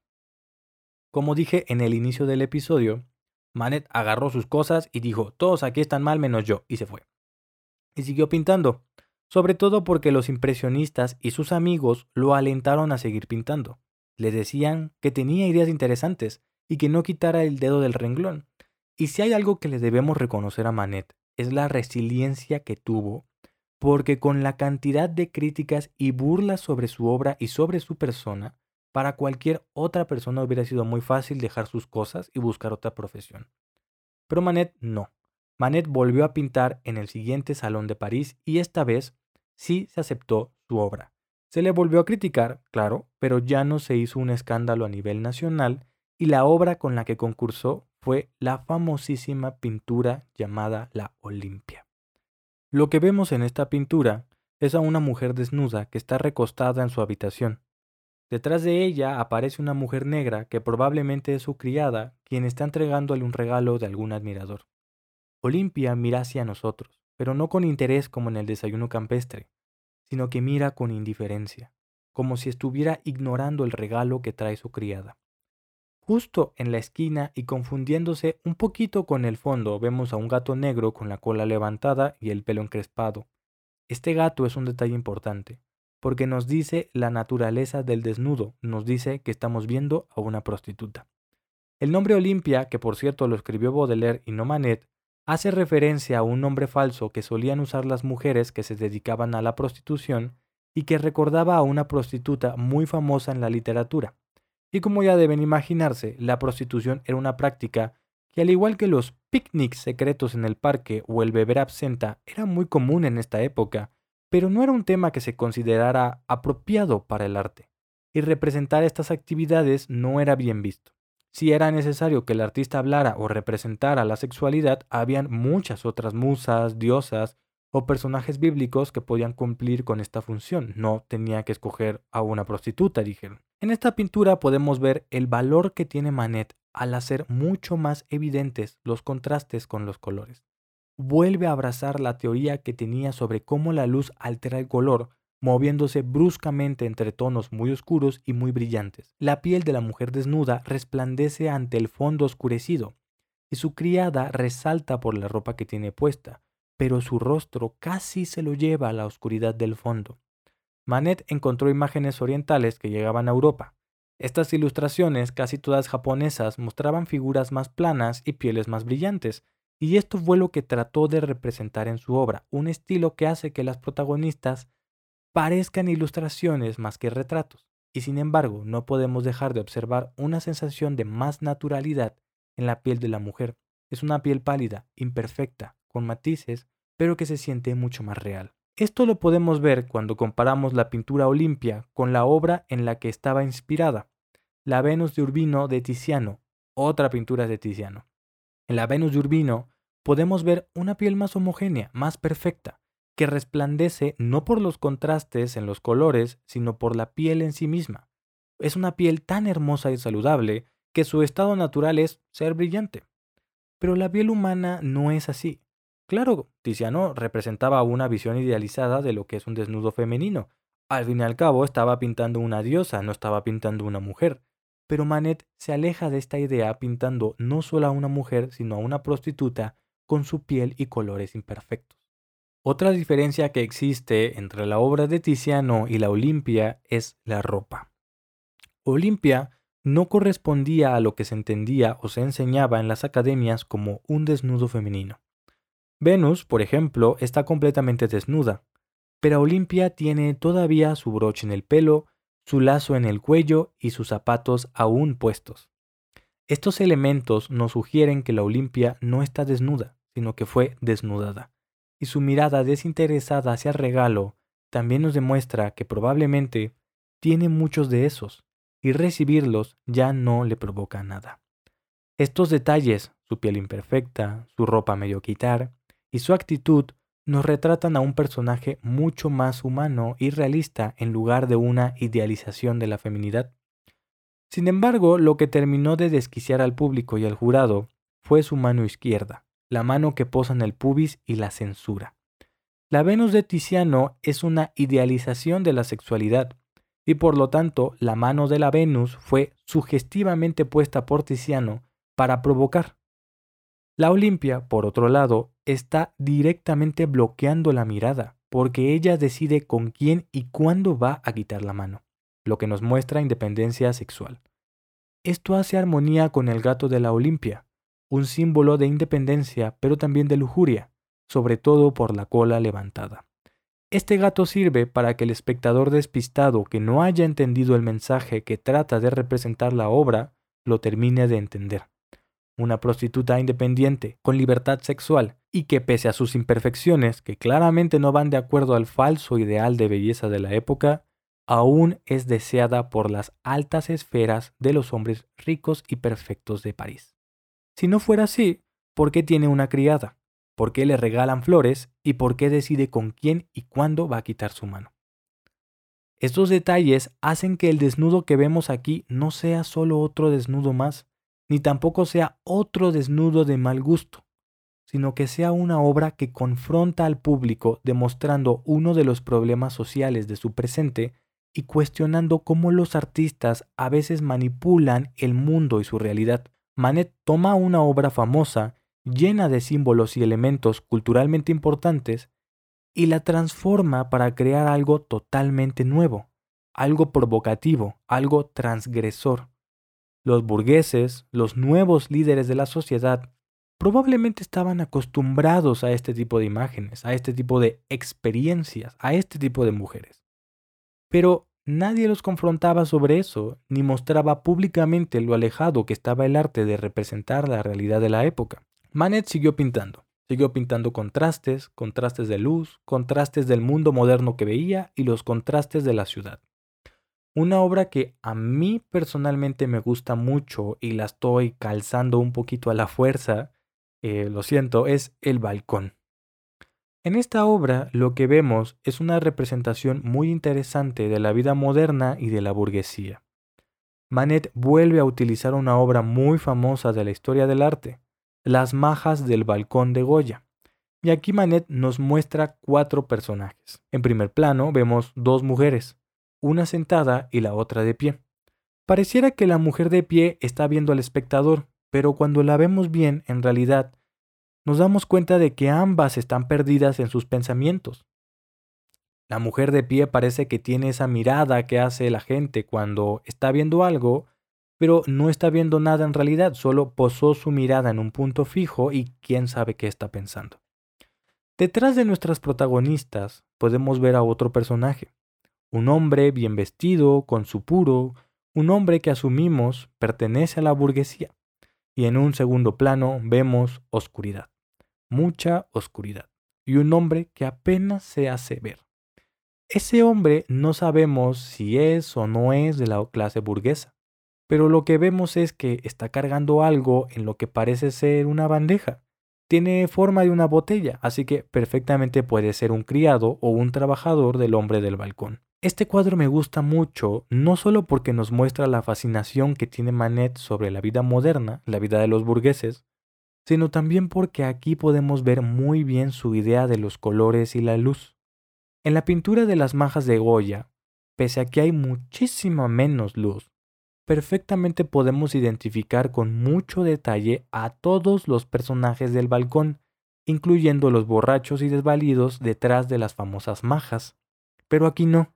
Como dije en el inicio del episodio, Manet agarró sus cosas y dijo, todos aquí están mal menos yo, y se fue. Y siguió pintando, sobre todo porque los impresionistas y sus amigos lo alentaron a seguir pintando. Le decían que tenía ideas interesantes y que no quitara el dedo del renglón. Y si hay algo que le debemos reconocer a Manet, es la resiliencia que tuvo, porque con la cantidad de críticas y burlas sobre su obra y sobre su persona, para cualquier otra persona hubiera sido muy fácil dejar sus cosas y buscar otra profesión. Pero Manet no. Manet volvió a pintar en el siguiente Salón de París y esta vez sí se aceptó su obra. Se le volvió a criticar, claro, pero ya no se hizo un escándalo a nivel nacional y la obra con la que concursó fue la famosísima pintura llamada La Olimpia. Lo que vemos en esta pintura es a una mujer desnuda que está recostada en su habitación. Detrás de ella aparece una mujer negra que probablemente es su criada, quien está entregándole un regalo de algún admirador. Olimpia mira hacia nosotros, pero no con interés como en el desayuno campestre, sino que mira con indiferencia, como si estuviera ignorando el regalo que trae su criada. Justo en la esquina y confundiéndose un poquito con el fondo, vemos a un gato negro con la cola levantada y el pelo encrespado. Este gato es un detalle importante, porque nos dice la naturaleza del desnudo, nos dice que estamos viendo a una prostituta. El nombre Olimpia, que por cierto lo escribió Baudelaire y no Manet, hace referencia a un nombre falso que solían usar las mujeres que se dedicaban a la prostitución y que recordaba a una prostituta muy famosa en la literatura. Y como ya deben imaginarse, la prostitución era una práctica que, al igual que los picnics secretos en el parque o el beber absenta, era muy común en esta época, pero no era un tema que se considerara apropiado para el arte, y representar estas actividades no era bien visto. Si era necesario que el artista hablara o representara la sexualidad, habían muchas otras musas, diosas o personajes bíblicos que podían cumplir con esta función. No tenía que escoger a una prostituta, dijeron. En esta pintura podemos ver el valor que tiene Manet al hacer mucho más evidentes los contrastes con los colores. vuelve a abrazar la teoría que tenía sobre cómo la luz altera el color, moviéndose bruscamente entre tonos muy oscuros y muy brillantes. La piel de la mujer desnuda resplandece ante el fondo oscurecido, y su criada resalta por la ropa que tiene puesta, pero su rostro casi se lo lleva a la oscuridad del fondo. Manet encontró imágenes orientales que llegaban a Europa. Estas ilustraciones, casi todas japonesas, mostraban figuras más planas y pieles más brillantes, y esto fue lo que trató de representar en su obra, un estilo que hace que las protagonistas parezcan ilustraciones más que retratos, y sin embargo no podemos dejar de observar una sensación de más naturalidad en la piel de la mujer. Es una piel pálida, imperfecta, con matices, pero que se siente mucho más real. Esto lo podemos ver cuando comparamos la pintura Olimpia con la obra en la que estaba inspirada, la Venus de Urbino de Tiziano, otra pintura de Tiziano. En la Venus de Urbino podemos ver una piel más homogénea, más perfecta, que resplandece no por los contrastes en los colores, sino por la piel en sí misma. Es una piel tan hermosa y saludable que su estado natural es ser brillante. Pero la piel humana no es así. Claro, Tiziano representaba una visión idealizada de lo que es un desnudo femenino. Al fin y al cabo estaba pintando una diosa, no estaba pintando una mujer. Pero Manet se aleja de esta idea pintando no solo a una mujer, sino a una prostituta con su piel y colores imperfectos. Otra diferencia que existe entre la obra de Tiziano y la Olimpia es la ropa. Olimpia no correspondía a lo que se entendía o se enseñaba en las academias como un desnudo femenino. Venus, por ejemplo, está completamente desnuda, pero Olimpia tiene todavía su broche en el pelo, su lazo en el cuello y sus zapatos aún puestos. Estos elementos nos sugieren que la Olimpia no está desnuda, sino que fue desnudada, y su mirada desinteresada hacia el regalo también nos demuestra que probablemente tiene muchos de esos, y recibirlos ya no le provoca nada. Estos detalles, su piel imperfecta, su ropa a medio quitar y su actitud nos retratan a un personaje mucho más humano y realista en lugar de una idealización de la feminidad. Sin embargo, lo que terminó de desquiciar al público y al jurado fue su mano izquierda, la mano que posa en el pubis y la censura. La Venus de Tiziano es una idealización de la sexualidad, y por lo tanto la mano de la Venus fue sugestivamente puesta por Tiziano para provocar. La Olimpia, por otro lado, está directamente bloqueando la mirada, porque ella decide con quién y cuándo va a quitar la mano, lo que nos muestra independencia sexual. Esto hace armonía con el gato de la Olimpia, un símbolo de independencia pero también de lujuria, sobre todo por la cola levantada. Este gato sirve para que el espectador despistado que no haya entendido el mensaje que trata de representar la obra lo termine de entender. Una prostituta independiente, con libertad sexual, y que pese a sus imperfecciones, que claramente no van de acuerdo al falso ideal de belleza de la época, aún es deseada por las altas esferas de los hombres ricos y perfectos de París. Si no fuera así, ¿por qué tiene una criada? ¿Por qué le regalan flores? ¿Y por qué decide con quién y cuándo va a quitar su mano? Estos detalles hacen que el desnudo que vemos aquí no sea solo otro desnudo más, ni tampoco sea otro desnudo de mal gusto, sino que sea una obra que confronta al público demostrando uno de los problemas sociales de su presente y cuestionando cómo los artistas a veces manipulan el mundo y su realidad. Manet toma una obra famosa, llena de símbolos y elementos culturalmente importantes, y la transforma para crear algo totalmente nuevo, algo provocativo, algo transgresor. Los burgueses, los nuevos líderes de la sociedad, probablemente estaban acostumbrados a este tipo de imágenes, a este tipo de experiencias, a este tipo de mujeres. Pero nadie los confrontaba sobre eso, ni mostraba públicamente lo alejado que estaba el arte de representar la realidad de la época. Manet siguió pintando contrastes, contrastes de luz, contrastes del mundo moderno que veía y los contrastes de la ciudad. Una obra que a mí personalmente me gusta mucho y la estoy calzando un poquito a la fuerza, lo siento, es El Balcón. En esta obra lo que vemos es una representación muy interesante de la vida moderna y de la burguesía. Manet vuelve a utilizar una obra muy famosa de la historia del arte, Las majas del balcón de Goya. Y aquí Manet nos muestra 4 personajes. En primer plano vemos 2 mujeres, una sentada y la otra de pie. Pareciera que la mujer de pie está viendo al espectador, pero cuando la vemos bien, en realidad, nos damos cuenta de que ambas están perdidas en sus pensamientos. La mujer de pie parece que tiene esa mirada que hace la gente cuando está viendo algo, pero no está viendo nada en realidad, solo posó su mirada en un punto fijo y quién sabe qué está pensando. Detrás de nuestras protagonistas podemos ver a otro personaje, un hombre bien vestido, con su puro, un hombre que asumimos pertenece a la burguesía. Y en un segundo plano vemos oscuridad, mucha oscuridad, y un hombre que apenas se hace ver. Ese hombre no sabemos si es o no es de la clase burguesa, pero lo que vemos es que está cargando algo en lo que parece ser una bandeja. Tiene forma de una botella, así que perfectamente puede ser un criado o un trabajador del hombre del balcón. Este cuadro me gusta mucho, no solo porque nos muestra la fascinación que tiene Manet sobre la vida moderna, la vida de los burgueses, sino también porque aquí podemos ver muy bien su idea de los colores y la luz. En la pintura de las majas de Goya, pese a que hay muchísima menos luz, perfectamente podemos identificar con mucho detalle a todos los personajes del balcón, incluyendo los borrachos y desvalidos detrás de las famosas majas. Pero aquí no.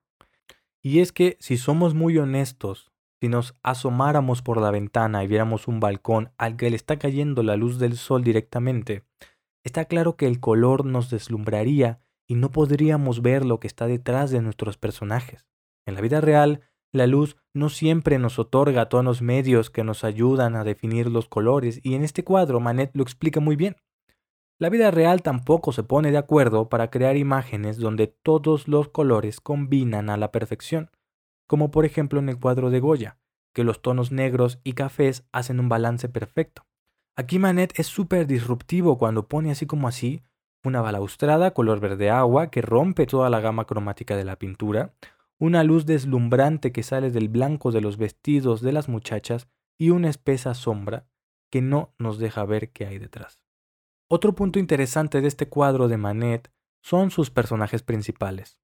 Y es que si somos muy honestos, si nos asomáramos por la ventana y viéramos un balcón al que le está cayendo la luz del sol directamente, está claro que el color nos deslumbraría y no podríamos ver lo que está detrás de nuestros personajes. En la vida real, la luz no siempre nos otorga tonos medios que nos ayudan a definir los colores, y en este cuadro Manet lo explica muy bien. La vida real tampoco se pone de acuerdo para crear imágenes donde todos los colores combinan a la perfección, como por ejemplo en el cuadro de Goya, que los tonos negros y cafés hacen un balance perfecto. Aquí Manet es súper disruptivo cuando pone así como así una balaustrada color verde agua que rompe toda la gama cromática de la pintura, una luz deslumbrante que sale del blanco de los vestidos de las muchachas y una espesa sombra que no nos deja ver qué hay detrás. Otro punto interesante de este cuadro de Manet son sus personajes principales.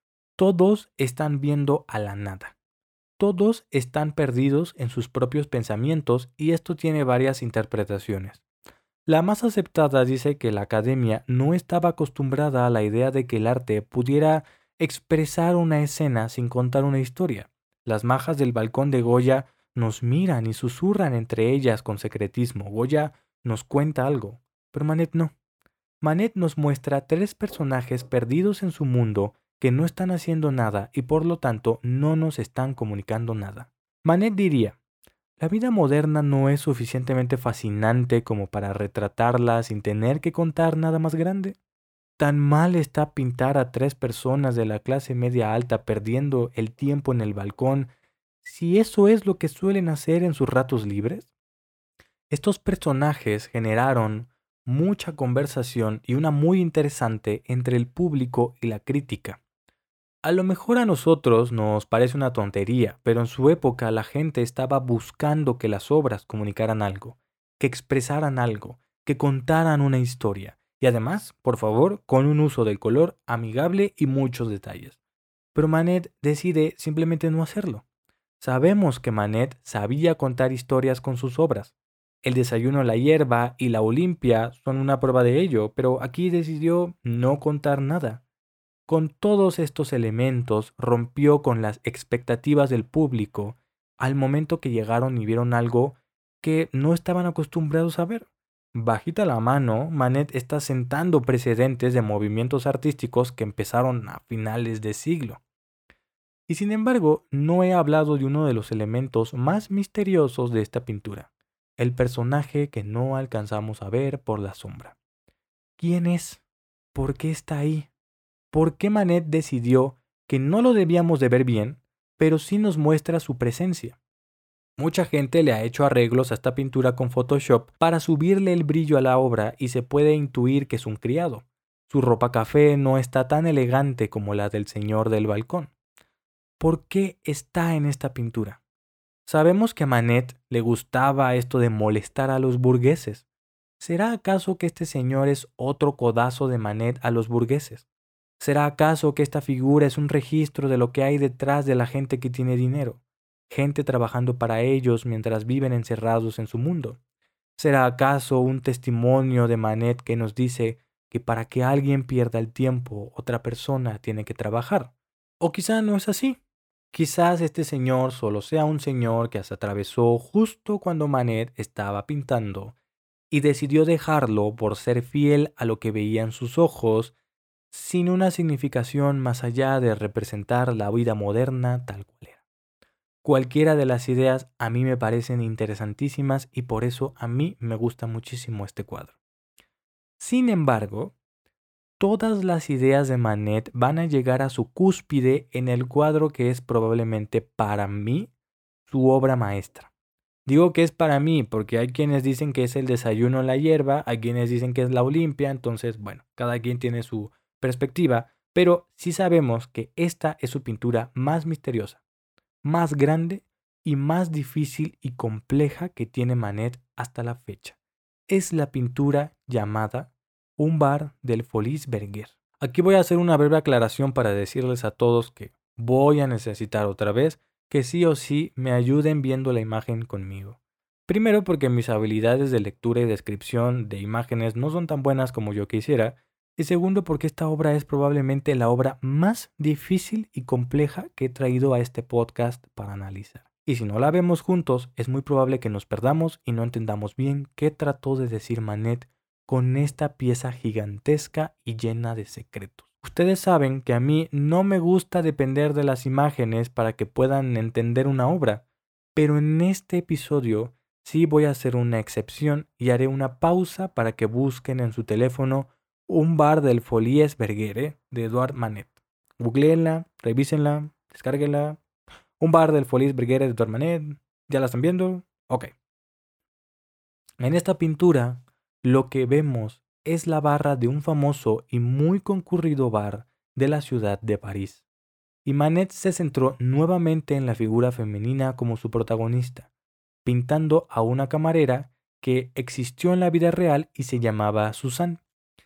Todos están viendo a la nada. Todos están perdidos en sus propios pensamientos y esto tiene varias interpretaciones. La más aceptada dice que la academia no estaba acostumbrada a la idea de que el arte pudiera expresar una escena sin contar una historia. Las majas del balcón de Goya nos miran y susurran entre ellas con secretismo. Goya nos cuenta algo, pero Manet no. Manet nos muestra 3 personajes perdidos en su mundo que no están haciendo nada y por lo tanto no nos están comunicando nada. Manet diría: la vida moderna no es suficientemente fascinante como para retratarla sin tener que contar nada más grande. ¿Tan mal está pintar a 3 personas de la clase media alta perdiendo el tiempo en el balcón si eso es lo que suelen hacer en sus ratos libres? Estos personajes generaron mucha conversación y una muy interesante entre el público y la crítica. A lo mejor a nosotros nos parece una tontería, pero en su época la gente estaba buscando que las obras comunicaran algo, que expresaran algo, que contaran una historia, y además, por favor, con un uso del color amigable y muchos detalles. Pero Manet decide simplemente no hacerlo. Sabemos que Manet sabía contar historias con sus obras. El desayuno a la hierba y la Olimpia son una prueba de ello, pero aquí decidió no contar nada. Con todos estos elementos rompió con las expectativas del público al momento que llegaron y vieron algo que no estaban acostumbrados a ver. Bajita la mano, Manet está sentando precedentes de movimientos artísticos que empezaron a finales de siglo. Y sin embargo, no he hablado de uno de los elementos más misteriosos de esta pintura, el personaje que no alcanzamos a ver por la sombra. ¿Quién es? ¿Por qué está ahí? ¿Por qué Manet decidió que no lo debíamos de ver bien, pero sí nos muestra su presencia? Mucha gente le ha hecho arreglos a esta pintura con Photoshop para subirle el brillo a la obra y se puede intuir que es un criado. Su ropa café no está tan elegante como la del señor del balcón. ¿Por qué está en esta pintura? Sabemos que a Manet le gustaba esto de molestar a los burgueses. ¿Será acaso que este señor es otro codazo de Manet a los burgueses? ¿Será acaso que esta figura es un registro de lo que hay detrás de la gente que tiene dinero? Gente trabajando para ellos mientras viven encerrados en su mundo. ¿Será acaso un testimonio de Manet que nos dice que para que alguien pierda el tiempo, otra persona tiene que trabajar? O quizá no es así. Quizás este señor solo sea un señor que se atravesó justo cuando Manet estaba pintando y decidió dejarlo por ser fiel a lo que veían sus ojos, sin una significación más allá de representar la vida moderna tal cual era. Cualquiera de las ideas a mí me parecen interesantísimas y por eso a mí me gusta muchísimo este cuadro. Sin embargo, todas las ideas de Manet van a llegar a su cúspide en el cuadro que es probablemente para mí su obra maestra. Digo que es para mí porque hay quienes dicen que es el desayuno en la hierba, hay quienes dicen que es la Olimpia, entonces, bueno, cada quien tiene su perspectiva, pero sí sabemos que esta es su pintura más misteriosa, más grande y más difícil y compleja que tiene Manet hasta la fecha. Es la pintura llamada Un bar del Folies Bergère. Aquí voy a hacer una breve aclaración para decirles a todos que voy a necesitar otra vez que sí o sí me ayuden viendo la imagen conmigo. Primero porque mis habilidades de lectura y descripción de imágenes no son tan buenas como yo quisiera, y segundo porque esta obra es probablemente la obra más difícil y compleja que he traído a este podcast para analizar. Y si no la vemos juntos, es muy probable que nos perdamos y no entendamos bien qué trató de decir Manet con esta pieza gigantesca y llena de secretos. Ustedes saben que a mí no me gusta depender de las imágenes para que puedan entender una obra, pero en este episodio sí voy a hacer una excepción y haré una pausa para que busquen en su teléfono Un bar del Folies Bergère de Edouard Manet. Googleenla, revísenla, descárguenla. Un bar del Folies Bergère de Edouard Manet. ¿Ya la están viendo? Ok. En esta pintura, lo que vemos es la barra de un famoso y muy concurrido bar de la ciudad de París. Y Manet se centró nuevamente en la figura femenina como su protagonista, pintando a una camarera que existió en la vida real y se llamaba Suzanne.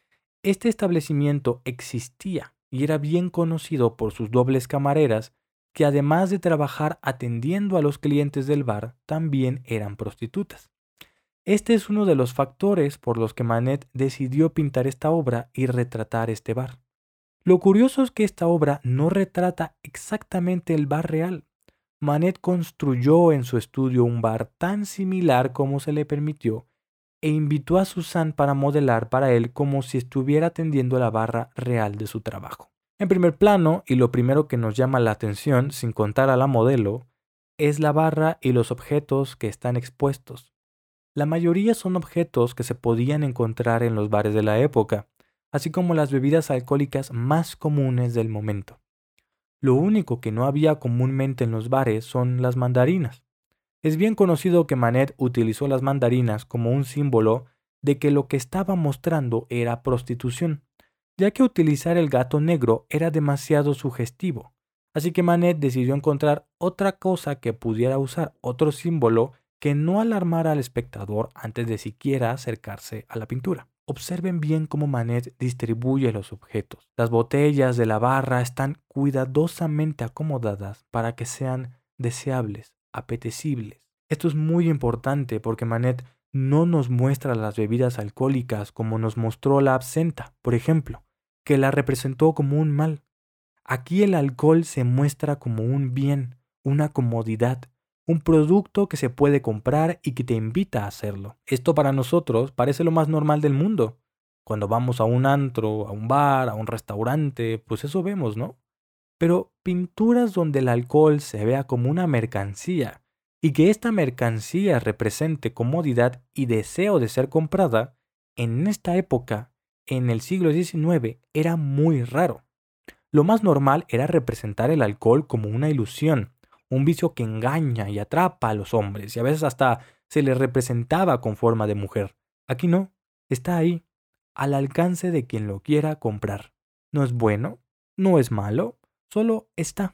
Este establecimiento existía y era bien conocido por sus dobles camareras, que además de trabajar atendiendo a los clientes del bar, también eran prostitutas. Este es uno de los factores por los que Manet decidió pintar esta obra y retratar este bar. Lo curioso es que esta obra no retrata exactamente el bar real. Manet construyó en su estudio un bar tan similar como se le permitió e invitó a Suzanne para modelar para él como si estuviera atendiendo la barra real de su trabajo. En primer plano, y lo primero que nos llama la atención, sin contar a la modelo, es la barra y los objetos que están expuestos. La mayoría son objetos que se podían encontrar en los bares de la época, así como las bebidas alcohólicas más comunes del momento. Lo único que no había comúnmente en los bares son las mandarinas. Es bien conocido que Manet utilizó las mandarinas como un símbolo de que lo que estaba mostrando era prostitución, ya que utilizar el gato negro era demasiado sugestivo. Así que Manet decidió encontrar otra cosa que pudiera usar otro símbolo que no alarmara al espectador antes de siquiera acercarse a la pintura. Observen bien cómo Manet distribuye los objetos. Las botellas de la barra están cuidadosamente acomodadas para que sean deseables, apetecibles. Esto es muy importante porque Manet no nos muestra las bebidas alcohólicas como nos mostró la absenta, por ejemplo, que la representó como un mal. Aquí el alcohol se muestra como un bien, una comodidad, un producto que se puede comprar y que te invita a hacerlo. Esto para nosotros parece lo más normal del mundo. Cuando vamos a un antro, a un bar, a un restaurante, pues eso vemos, ¿no? Pero pinturas donde el alcohol se vea como una mercancía y que esta mercancía represente comodidad y deseo de ser comprada, en esta época, en el siglo XIX, era muy raro. Lo más normal era representar el alcohol como una ilusión, un vicio que engaña y atrapa a los hombres, y a veces hasta se les representaba con forma de mujer. Aquí no, está ahí, al alcance de quien lo quiera comprar. No es bueno, no es malo, solo está.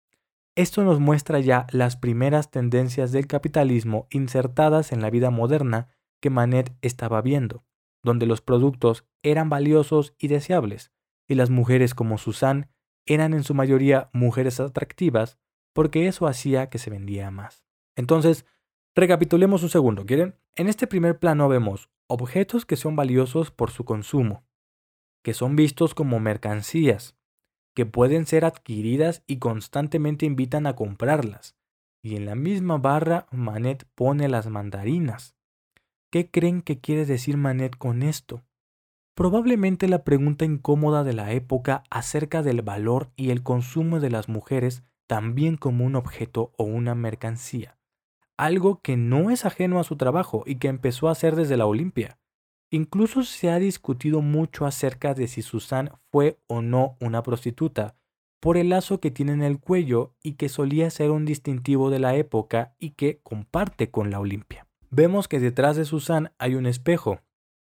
Esto nos muestra ya las primeras tendencias del capitalismo insertadas en la vida moderna que Manet estaba viendo, donde los productos eran valiosos y deseables, y las mujeres como Suzanne eran en su mayoría mujeres atractivas, porque eso hacía que se vendía más. Entonces, recapitulemos un segundo, ¿quieren? En este primer plano vemos objetos que son valiosos por su consumo, que son vistos como mercancías, que pueden ser adquiridas y constantemente invitan a comprarlas. Y en la misma barra, Manet pone las mandarinas. ¿Qué creen que quiere decir Manet con esto? Probablemente la pregunta incómoda de la época acerca del valor y el consumo de las mujeres también como un objeto o una mercancía. Algo que no es ajeno a su trabajo y que empezó a hacer desde la Olimpia. Incluso se ha discutido mucho acerca de si Suzanne fue o no una prostituta, por el lazo que tiene en el cuello y que solía ser un distintivo de la época y que comparte con la Olimpia. Vemos que detrás de Suzanne hay un espejo.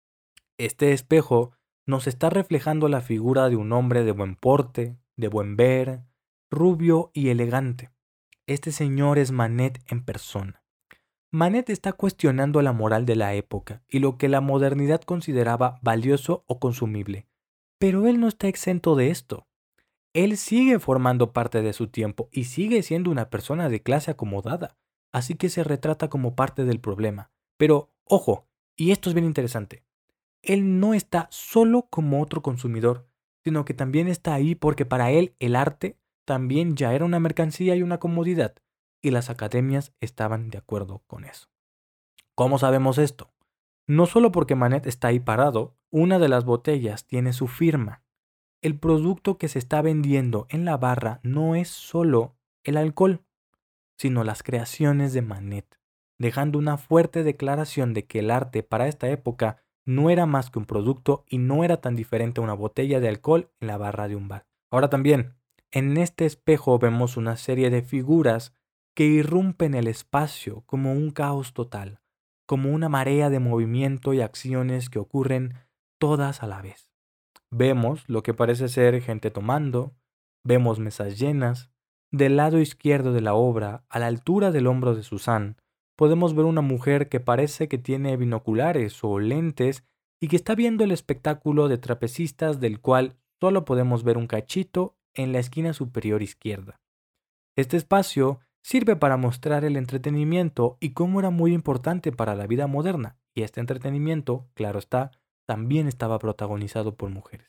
Este espejo nos está reflejando la figura de un hombre de buen porte, de buen ver, rubio y elegante. Este señor es Manet en persona. Manet está cuestionando la moral de la época y lo que la modernidad consideraba valioso o consumible. Pero él no está exento de esto. Él sigue formando parte de su tiempo y sigue siendo una persona de clase acomodada, así que se retrata como parte del problema. Pero, ojo, y esto es bien interesante, él no está solo como otro consumidor, sino que también está ahí porque para él el arte también ya era una mercancía y una comodidad, y las academias estaban de acuerdo con eso. ¿Cómo sabemos esto? No solo porque Manet está ahí parado, una de las botellas tiene su firma. El producto que se está vendiendo en la barra no es solo el alcohol, sino las creaciones de Manet, dejando una fuerte declaración de que el arte para esta época no era más que un producto y no era tan diferente a una botella de alcohol en la barra de un bar. Ahora también, en este espejo vemos una serie de figuras que irrumpen el espacio como un caos total, como una marea de movimiento y acciones que ocurren todas a la vez. Vemos lo que parece ser gente tomando, vemos mesas llenas. Del lado izquierdo de la obra, a la altura del hombro de Suzanne, podemos ver una mujer que parece que tiene binoculares o lentes y que está viendo el espectáculo de trapecistas del cual solo podemos ver un cachito en la esquina superior izquierda. Este espacio sirve para mostrar el entretenimiento y cómo era muy importante para la vida moderna, y este entretenimiento, claro está, también estaba protagonizado por mujeres.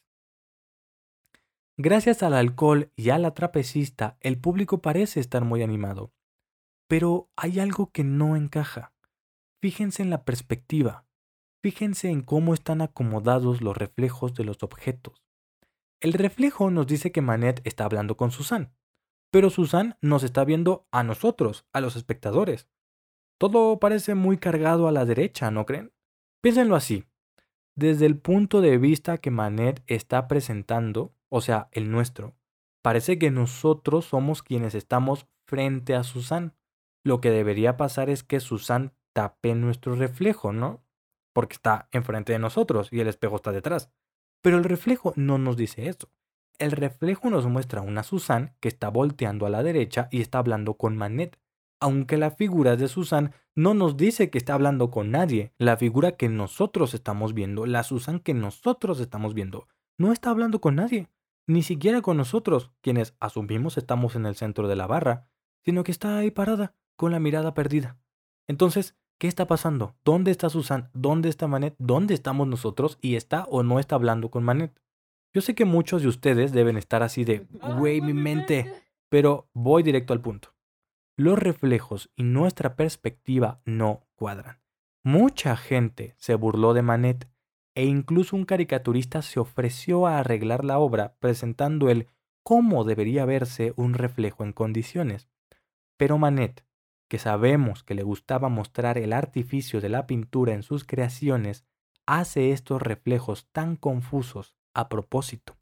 Gracias al alcohol y a la trapecista, el público parece estar muy animado. Pero hay algo que no encaja. Fíjense en la perspectiva. Fíjense en cómo están acomodados los reflejos de los objetos. El reflejo nos dice que Manet está hablando con Suzanne, pero Suzanne nos está viendo a nosotros, a los espectadores. Todo parece muy cargado a la derecha, ¿no creen? Piénsenlo así. Desde el punto de vista que Manet está presentando, o sea, el nuestro, parece que nosotros somos quienes estamos frente a Suzanne. Lo que debería pasar es que Suzanne tape nuestro reflejo, ¿no? Porque está enfrente de nosotros y el espejo está detrás. Pero el reflejo no nos dice eso. El reflejo nos muestra una Suzanne que está volteando a la derecha y está hablando con Manet. Aunque la figura de Suzanne no nos dice que está hablando con nadie. La figura que nosotros estamos viendo, la Suzanne que nosotros estamos viendo, no está hablando con nadie. Ni siquiera con nosotros, quienes asumimos estamos en el centro de la barra, sino que está ahí parada, con la mirada perdida. Entonces, ¿qué está pasando? ¿Dónde está Suzanne? ¿Dónde está Manet? ¿Dónde estamos nosotros? ¿Y está o no está hablando con Manet? Yo sé que muchos de ustedes deben estar así de, güey, mi mente. Pero voy directo al punto. Los reflejos y nuestra perspectiva no cuadran. Mucha gente se burló de Manet e incluso un caricaturista se ofreció a arreglar la obra presentando el cómo debería verse un reflejo en condiciones. Pero Manet, que sabemos que le gustaba mostrar el artificio de la pintura en sus creaciones, hace estos reflejos tan confusos a propósito.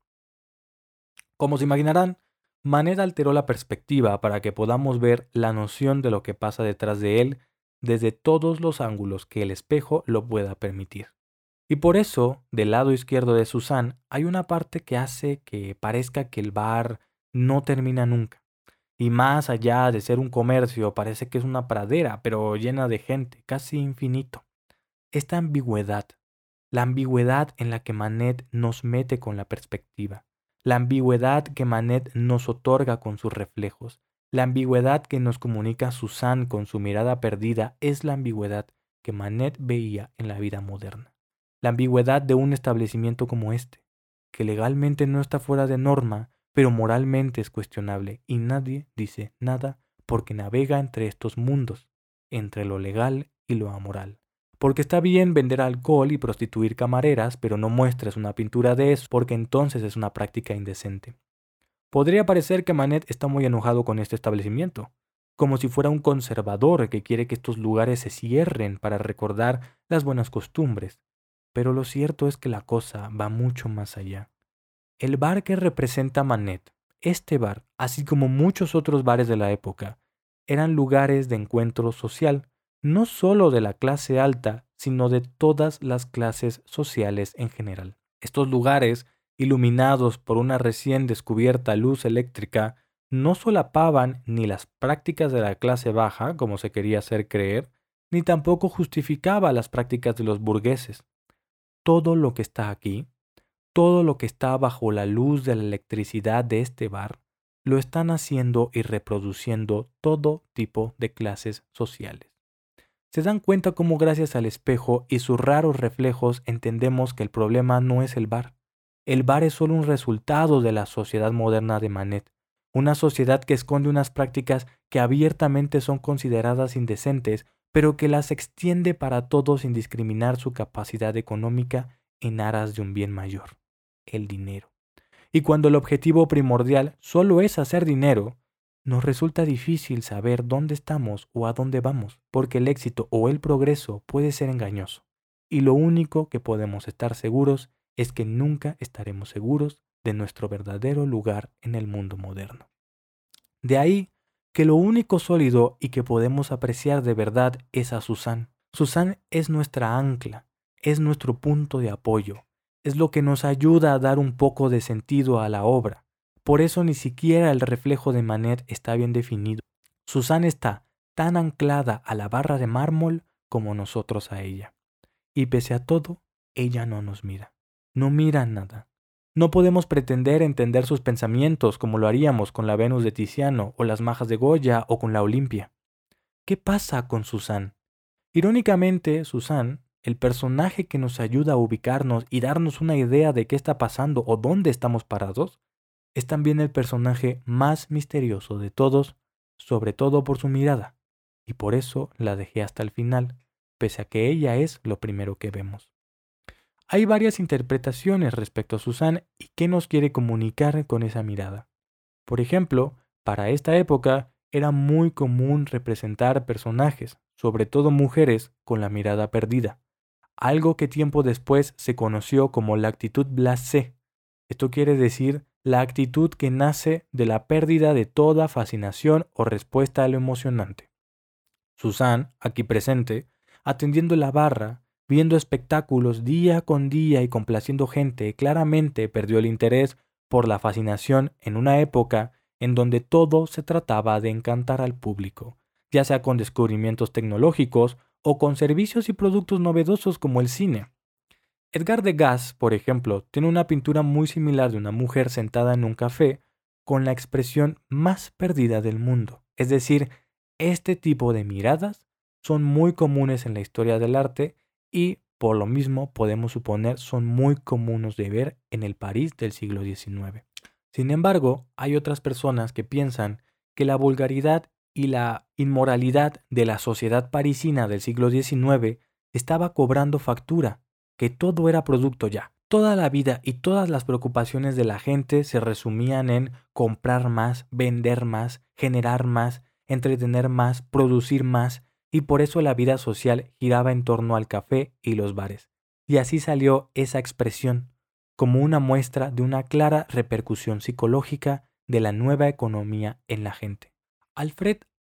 Como se imaginarán, Manet alteró la perspectiva para que podamos ver la noción de lo que pasa detrás de él desde todos los ángulos que el espejo lo pueda permitir. Y por eso, del lado izquierdo de Suzanne, hay una parte que hace que parezca que el bar no termina nunca. Y más allá de ser un comercio, parece que es una pradera, pero llena de gente, casi infinito. esta ambigüedad, la ambigüedad en la que Manet nos mete con la perspectiva, la ambigüedad que Manet nos otorga con sus reflejos, la ambigüedad que nos comunica Suzanne con su mirada perdida es la ambigüedad que Manet veía en la vida moderna. La ambigüedad de un establecimiento como este, que legalmente no está fuera de norma, pero moralmente es cuestionable y nadie dice nada porque navega entre estos mundos, entre lo legal y lo amoral. Porque está bien vender alcohol y prostituir camareras, pero no muestres una pintura de eso porque entonces es una práctica indecente. Podría parecer que Manet está muy enojado con este establecimiento, como si fuera un conservador que quiere que estos lugares se cierren para recordar las buenas costumbres. Pero lo cierto es que la cosa va mucho más allá. El bar que representa Manet, este bar, así como muchos otros bares de la época, eran lugares de encuentro social, no solo de la clase alta, sino de todas las clases sociales en general. Estos lugares, iluminados por una recién descubierta luz eléctrica, no solapaban ni las prácticas de la clase baja, como se quería hacer creer, ni tampoco justificaba las prácticas de los burgueses. Todo lo que está aquí, todo lo que está bajo la luz de la electricidad de este bar, lo están haciendo y reproduciendo todo tipo de clases sociales. Se dan cuenta cómo gracias al espejo y sus raros reflejos entendemos que el problema no es el bar. El bar es solo un resultado de la sociedad moderna de Manet, una sociedad que esconde unas prácticas que abiertamente son consideradas indecentes, pero que las extiende para todos sin discriminar su capacidad económica en aras de un bien mayor, el dinero. Y cuando el objetivo primordial solo es hacer dinero, nos resulta difícil saber dónde estamos o a dónde vamos, porque el éxito o el progreso puede ser engañoso. Y lo único que podemos estar seguros es que nunca estaremos seguros de nuestro verdadero lugar en el mundo moderno. De ahí que lo único sólido y que podemos apreciar de verdad es a Suzanne. Suzanne es nuestra ancla, es nuestro punto de apoyo, es lo que nos ayuda a dar un poco de sentido a la obra. Por eso ni siquiera el reflejo de Manet está bien definido. Suzanne está tan anclada a la barra de mármol como nosotros a ella. Y pese a todo, ella no nos mira. No mira nada. No podemos pretender entender sus pensamientos como lo haríamos con la Venus de Tiziano o las Majas de Goya o con la Olimpia. ¿Qué pasa con Suzanne? Irónicamente, Suzanne, el personaje que nos ayuda a ubicarnos y darnos una idea de qué está pasando o dónde estamos parados, es también el personaje más misterioso de todos, sobre todo por su mirada, y por eso la dejé hasta el final, pese a que ella es lo primero que vemos. Hay varias interpretaciones respecto a Suzanne y qué nos quiere comunicar con esa mirada. Por ejemplo, para esta época era muy común representar personajes, sobre todo mujeres, con la mirada perdida, algo que tiempo después se conoció como la actitud blasé. Esto quiere decir la actitud que nace de la pérdida de toda fascinación o respuesta a lo emocionante. Suzanne, aquí presente, atendiendo la barra, viendo espectáculos día con día y complaciendo gente, claramente perdió el interés por la fascinación en una época en donde todo se trataba de encantar al público, ya sea con descubrimientos tecnológicos o con servicios y productos novedosos como el cine. Edgar Degas, por ejemplo, tiene una pintura muy similar de una mujer sentada en un café con la expresión más perdida del mundo. Es decir, este tipo de miradas son muy comunes en la historia del arte y, por lo mismo, podemos suponer son muy comunes de ver en el París del siglo XIX. Sin embargo, hay otras personas que piensan que la vulgaridad y la inmoralidad de la sociedad parisina del siglo XIX estaba cobrando factura, que todo era producto ya. Toda la vida y todas las preocupaciones de la gente se resumían en comprar más, vender más, generar más, entretener más, producir más, y por eso la vida social giraba en torno al café y los bares. Y así salió esa expresión, como una muestra de una clara repercusión psicológica de la nueva economía en la gente. Alfred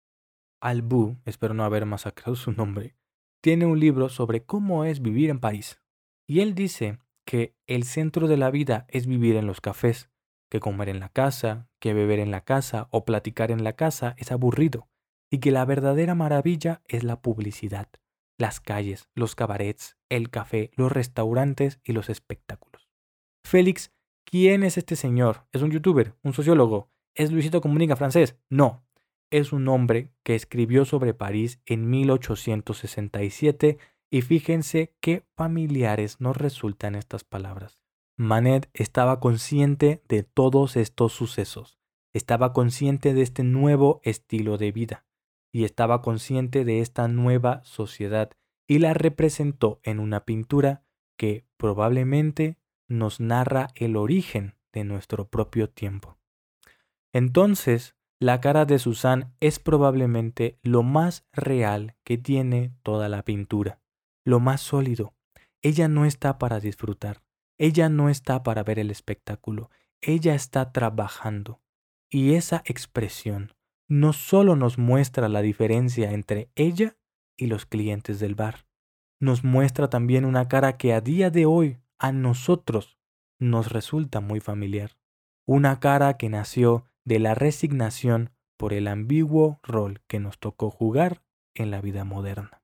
Albu, espero no haber masacrado su nombre, tiene un libro sobre cómo es vivir en París. Y él dice que el centro de la vida es vivir en los cafés, que comer en la casa, que beber en la casa o platicar en la casa es aburrido, y que la verdadera maravilla es la publicidad, las calles, los cabarets, el café, los restaurantes y los espectáculos. Félix, ¿quién es este señor? ¿Es un youtuber? ¿Un sociólogo? ¿Es Luisito Comunica francés? No. Es un hombre que escribió sobre París en 1867 y fíjense qué familiares nos resultan estas palabras. Manet estaba consciente de todos estos sucesos, estaba consciente de este nuevo estilo de vida y estaba consciente de esta nueva sociedad y la representó en una pintura que probablemente nos narra el origen de nuestro propio tiempo. Entonces, la cara de Suzanne es probablemente lo más real que tiene toda la pintura, lo más sólido. Ella no está para disfrutar, ella no está para ver el espectáculo, ella está trabajando. Y esa expresión no solo nos muestra la diferencia entre ella y los clientes del bar, nos muestra también una cara que a día de hoy a nosotros nos resulta muy familiar. Una cara que nació de la resignación por el ambiguo rol que nos tocó jugar en la vida moderna.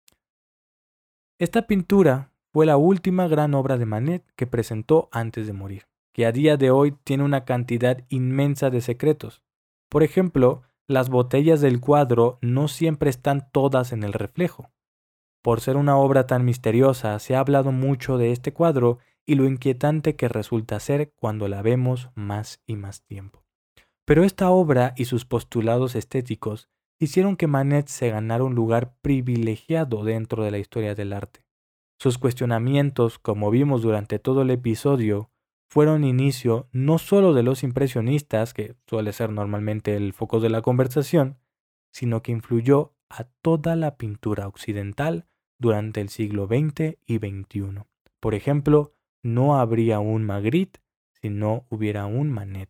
Esta pintura fue la última gran obra de Manet que presentó antes de morir, que a día de hoy tiene una cantidad inmensa de secretos. Por ejemplo, las botellas del cuadro no siempre están todas en el reflejo. Por ser una obra tan misteriosa, se ha hablado mucho de este cuadro y lo inquietante que resulta ser cuando la vemos más y más tiempo. Pero esta obra y sus postulados estéticos hicieron que Manet se ganara un lugar privilegiado dentro de la historia del arte. Sus cuestionamientos, como vimos durante todo el episodio, fueron inicio no solo de los impresionistas, que suele ser normalmente el foco de la conversación, sino que influyó a toda la pintura occidental durante el siglo XX y XXI. Por ejemplo, no habría un Magritte si no hubiera un Manet.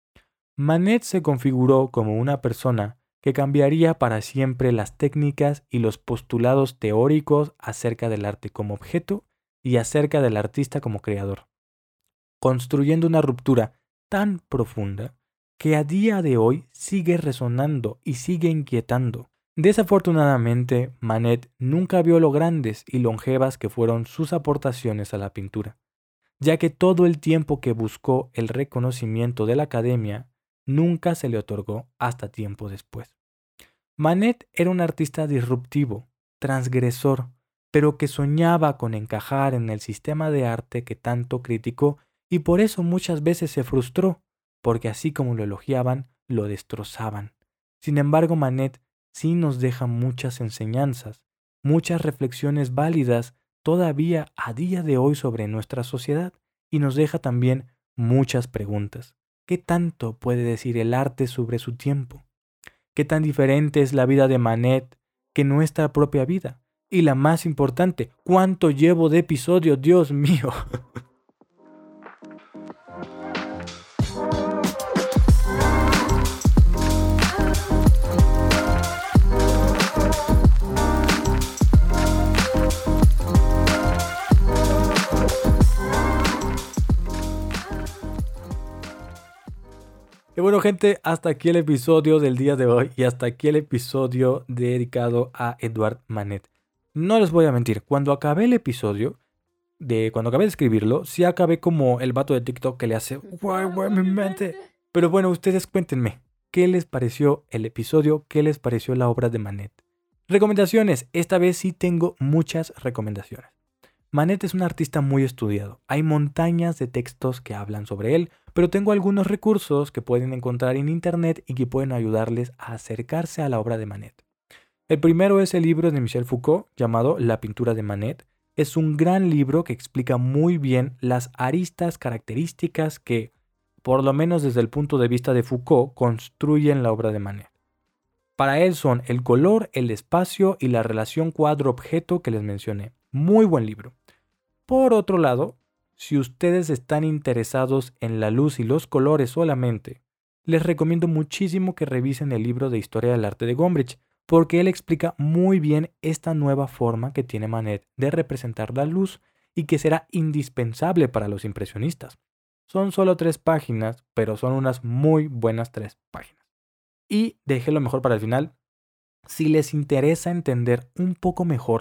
Manet se configuró como una persona que cambiaría para siempre las técnicas y los postulados teóricos acerca del arte como objeto y acerca del artista como creador, construyendo una ruptura tan profunda que a día de hoy sigue resonando y sigue inquietando. Desafortunadamente, Manet nunca vio lo grandes y longevas que fueron sus aportaciones a la pintura, ya que todo el tiempo que buscó el reconocimiento de la academia nunca se le otorgó hasta tiempo después. Manet era un artista disruptivo, transgresor, pero que soñaba con encajar en el sistema de arte que tanto criticó y por eso muchas veces se frustró, porque así como lo elogiaban, lo destrozaban. Sin embargo, Manet sí nos deja muchas enseñanzas, muchas reflexiones válidas todavía a día de hoy sobre nuestra sociedad y nos deja también muchas preguntas. ¿Qué tanto puede decir el arte sobre su tiempo? ¿Qué tan diferente es la vida de Manet que nuestra propia vida? Y la más importante, ¿cuánto llevo de episodio? ¡Dios mío! Y bueno, gente, hasta aquí el episodio del día de hoy y hasta aquí el episodio dedicado a Edouard Manet. No les voy a mentir, cuando acabé el episodio, cuando acabé de escribirlo, sí acabé como el vato de TikTok que le hace ¡guay, mi mente! Pero bueno, ustedes cuéntenme, ¿qué les pareció el episodio? ¿Qué les pareció la obra de Manet? Recomendaciones, esta vez sí tengo muchas recomendaciones. Manet es un artista muy estudiado. Hay montañas de textos que hablan sobre él, pero tengo algunos recursos que pueden encontrar en internet y que pueden ayudarles a acercarse a la obra de Manet. El primero es el libro de Michel Foucault llamado La pintura de Manet. Es un gran libro que explica muy bien las aristas características que, por lo menos desde el punto de vista de Foucault, construyen la obra de Manet. Para él son el color, el espacio y la relación cuadro-objeto que les mencioné. Muy buen libro. Por otro lado, si ustedes están interesados en la luz y los colores solamente, les recomiendo muchísimo que revisen el libro de Historia del Arte de Gombrich, porque él explica muy bien esta nueva forma que tiene Manet de representar la luz y que será indispensable para los impresionistas. Son solo 3 páginas, pero son unas muy buenas 3 páginas. Y dejé lo mejor para el final. Si les interesa entender un poco mejor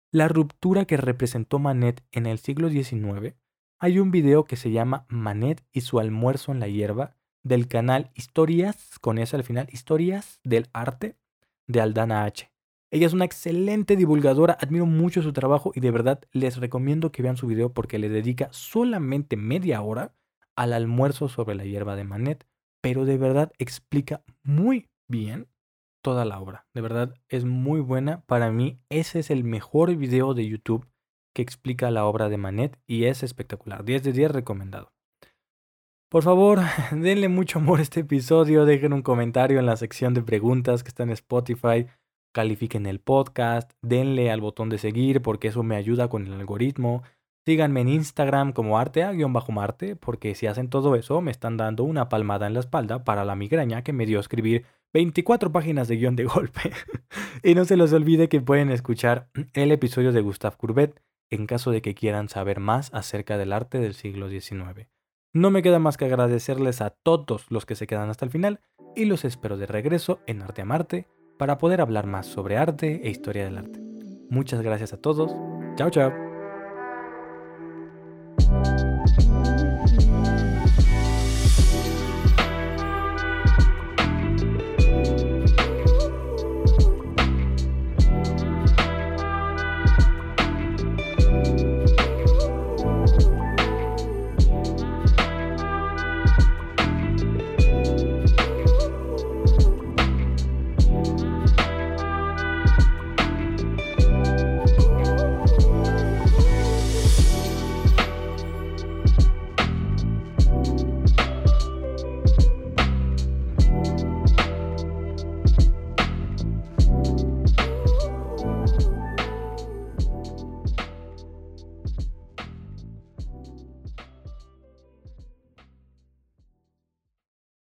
la ruptura que representó Manet en el siglo XIX, hay un video que se llama Manet y su almuerzo en la hierba del canal Historias, con eso al final, Historias del Arte de Aldana H. Ella es una excelente divulgadora, admiro mucho su trabajo y de verdad les recomiendo que vean su video porque le dedica solamente media hora al almuerzo sobre la hierba de Manet, pero de verdad explica muy bien toda la obra. De verdad es muy buena. Para mí ese es el mejor video de YouTube que explica la obra de Manet y es espectacular. 10 de 10 recomendado. Por favor, denle mucho amor a este episodio, dejen un comentario en la sección de preguntas que está en Spotify, califiquen el podcast, denle al botón de seguir porque eso me ayuda con el algoritmo. Síganme en Instagram como arte_marte porque si hacen todo eso me están dando una palmada en la espalda para la migraña que me dio escribir 24 páginas de guión de golpe. Y no se les olvide que pueden escuchar el episodio de Gustave Courbet en caso de que quieran saber más acerca del arte del siglo XIX. No me queda más que agradecerles a todos los que se quedan hasta el final y los espero de regreso en Arte a Marte para poder hablar más sobre arte e historia del arte. Muchas gracias a todos. Chao, chao.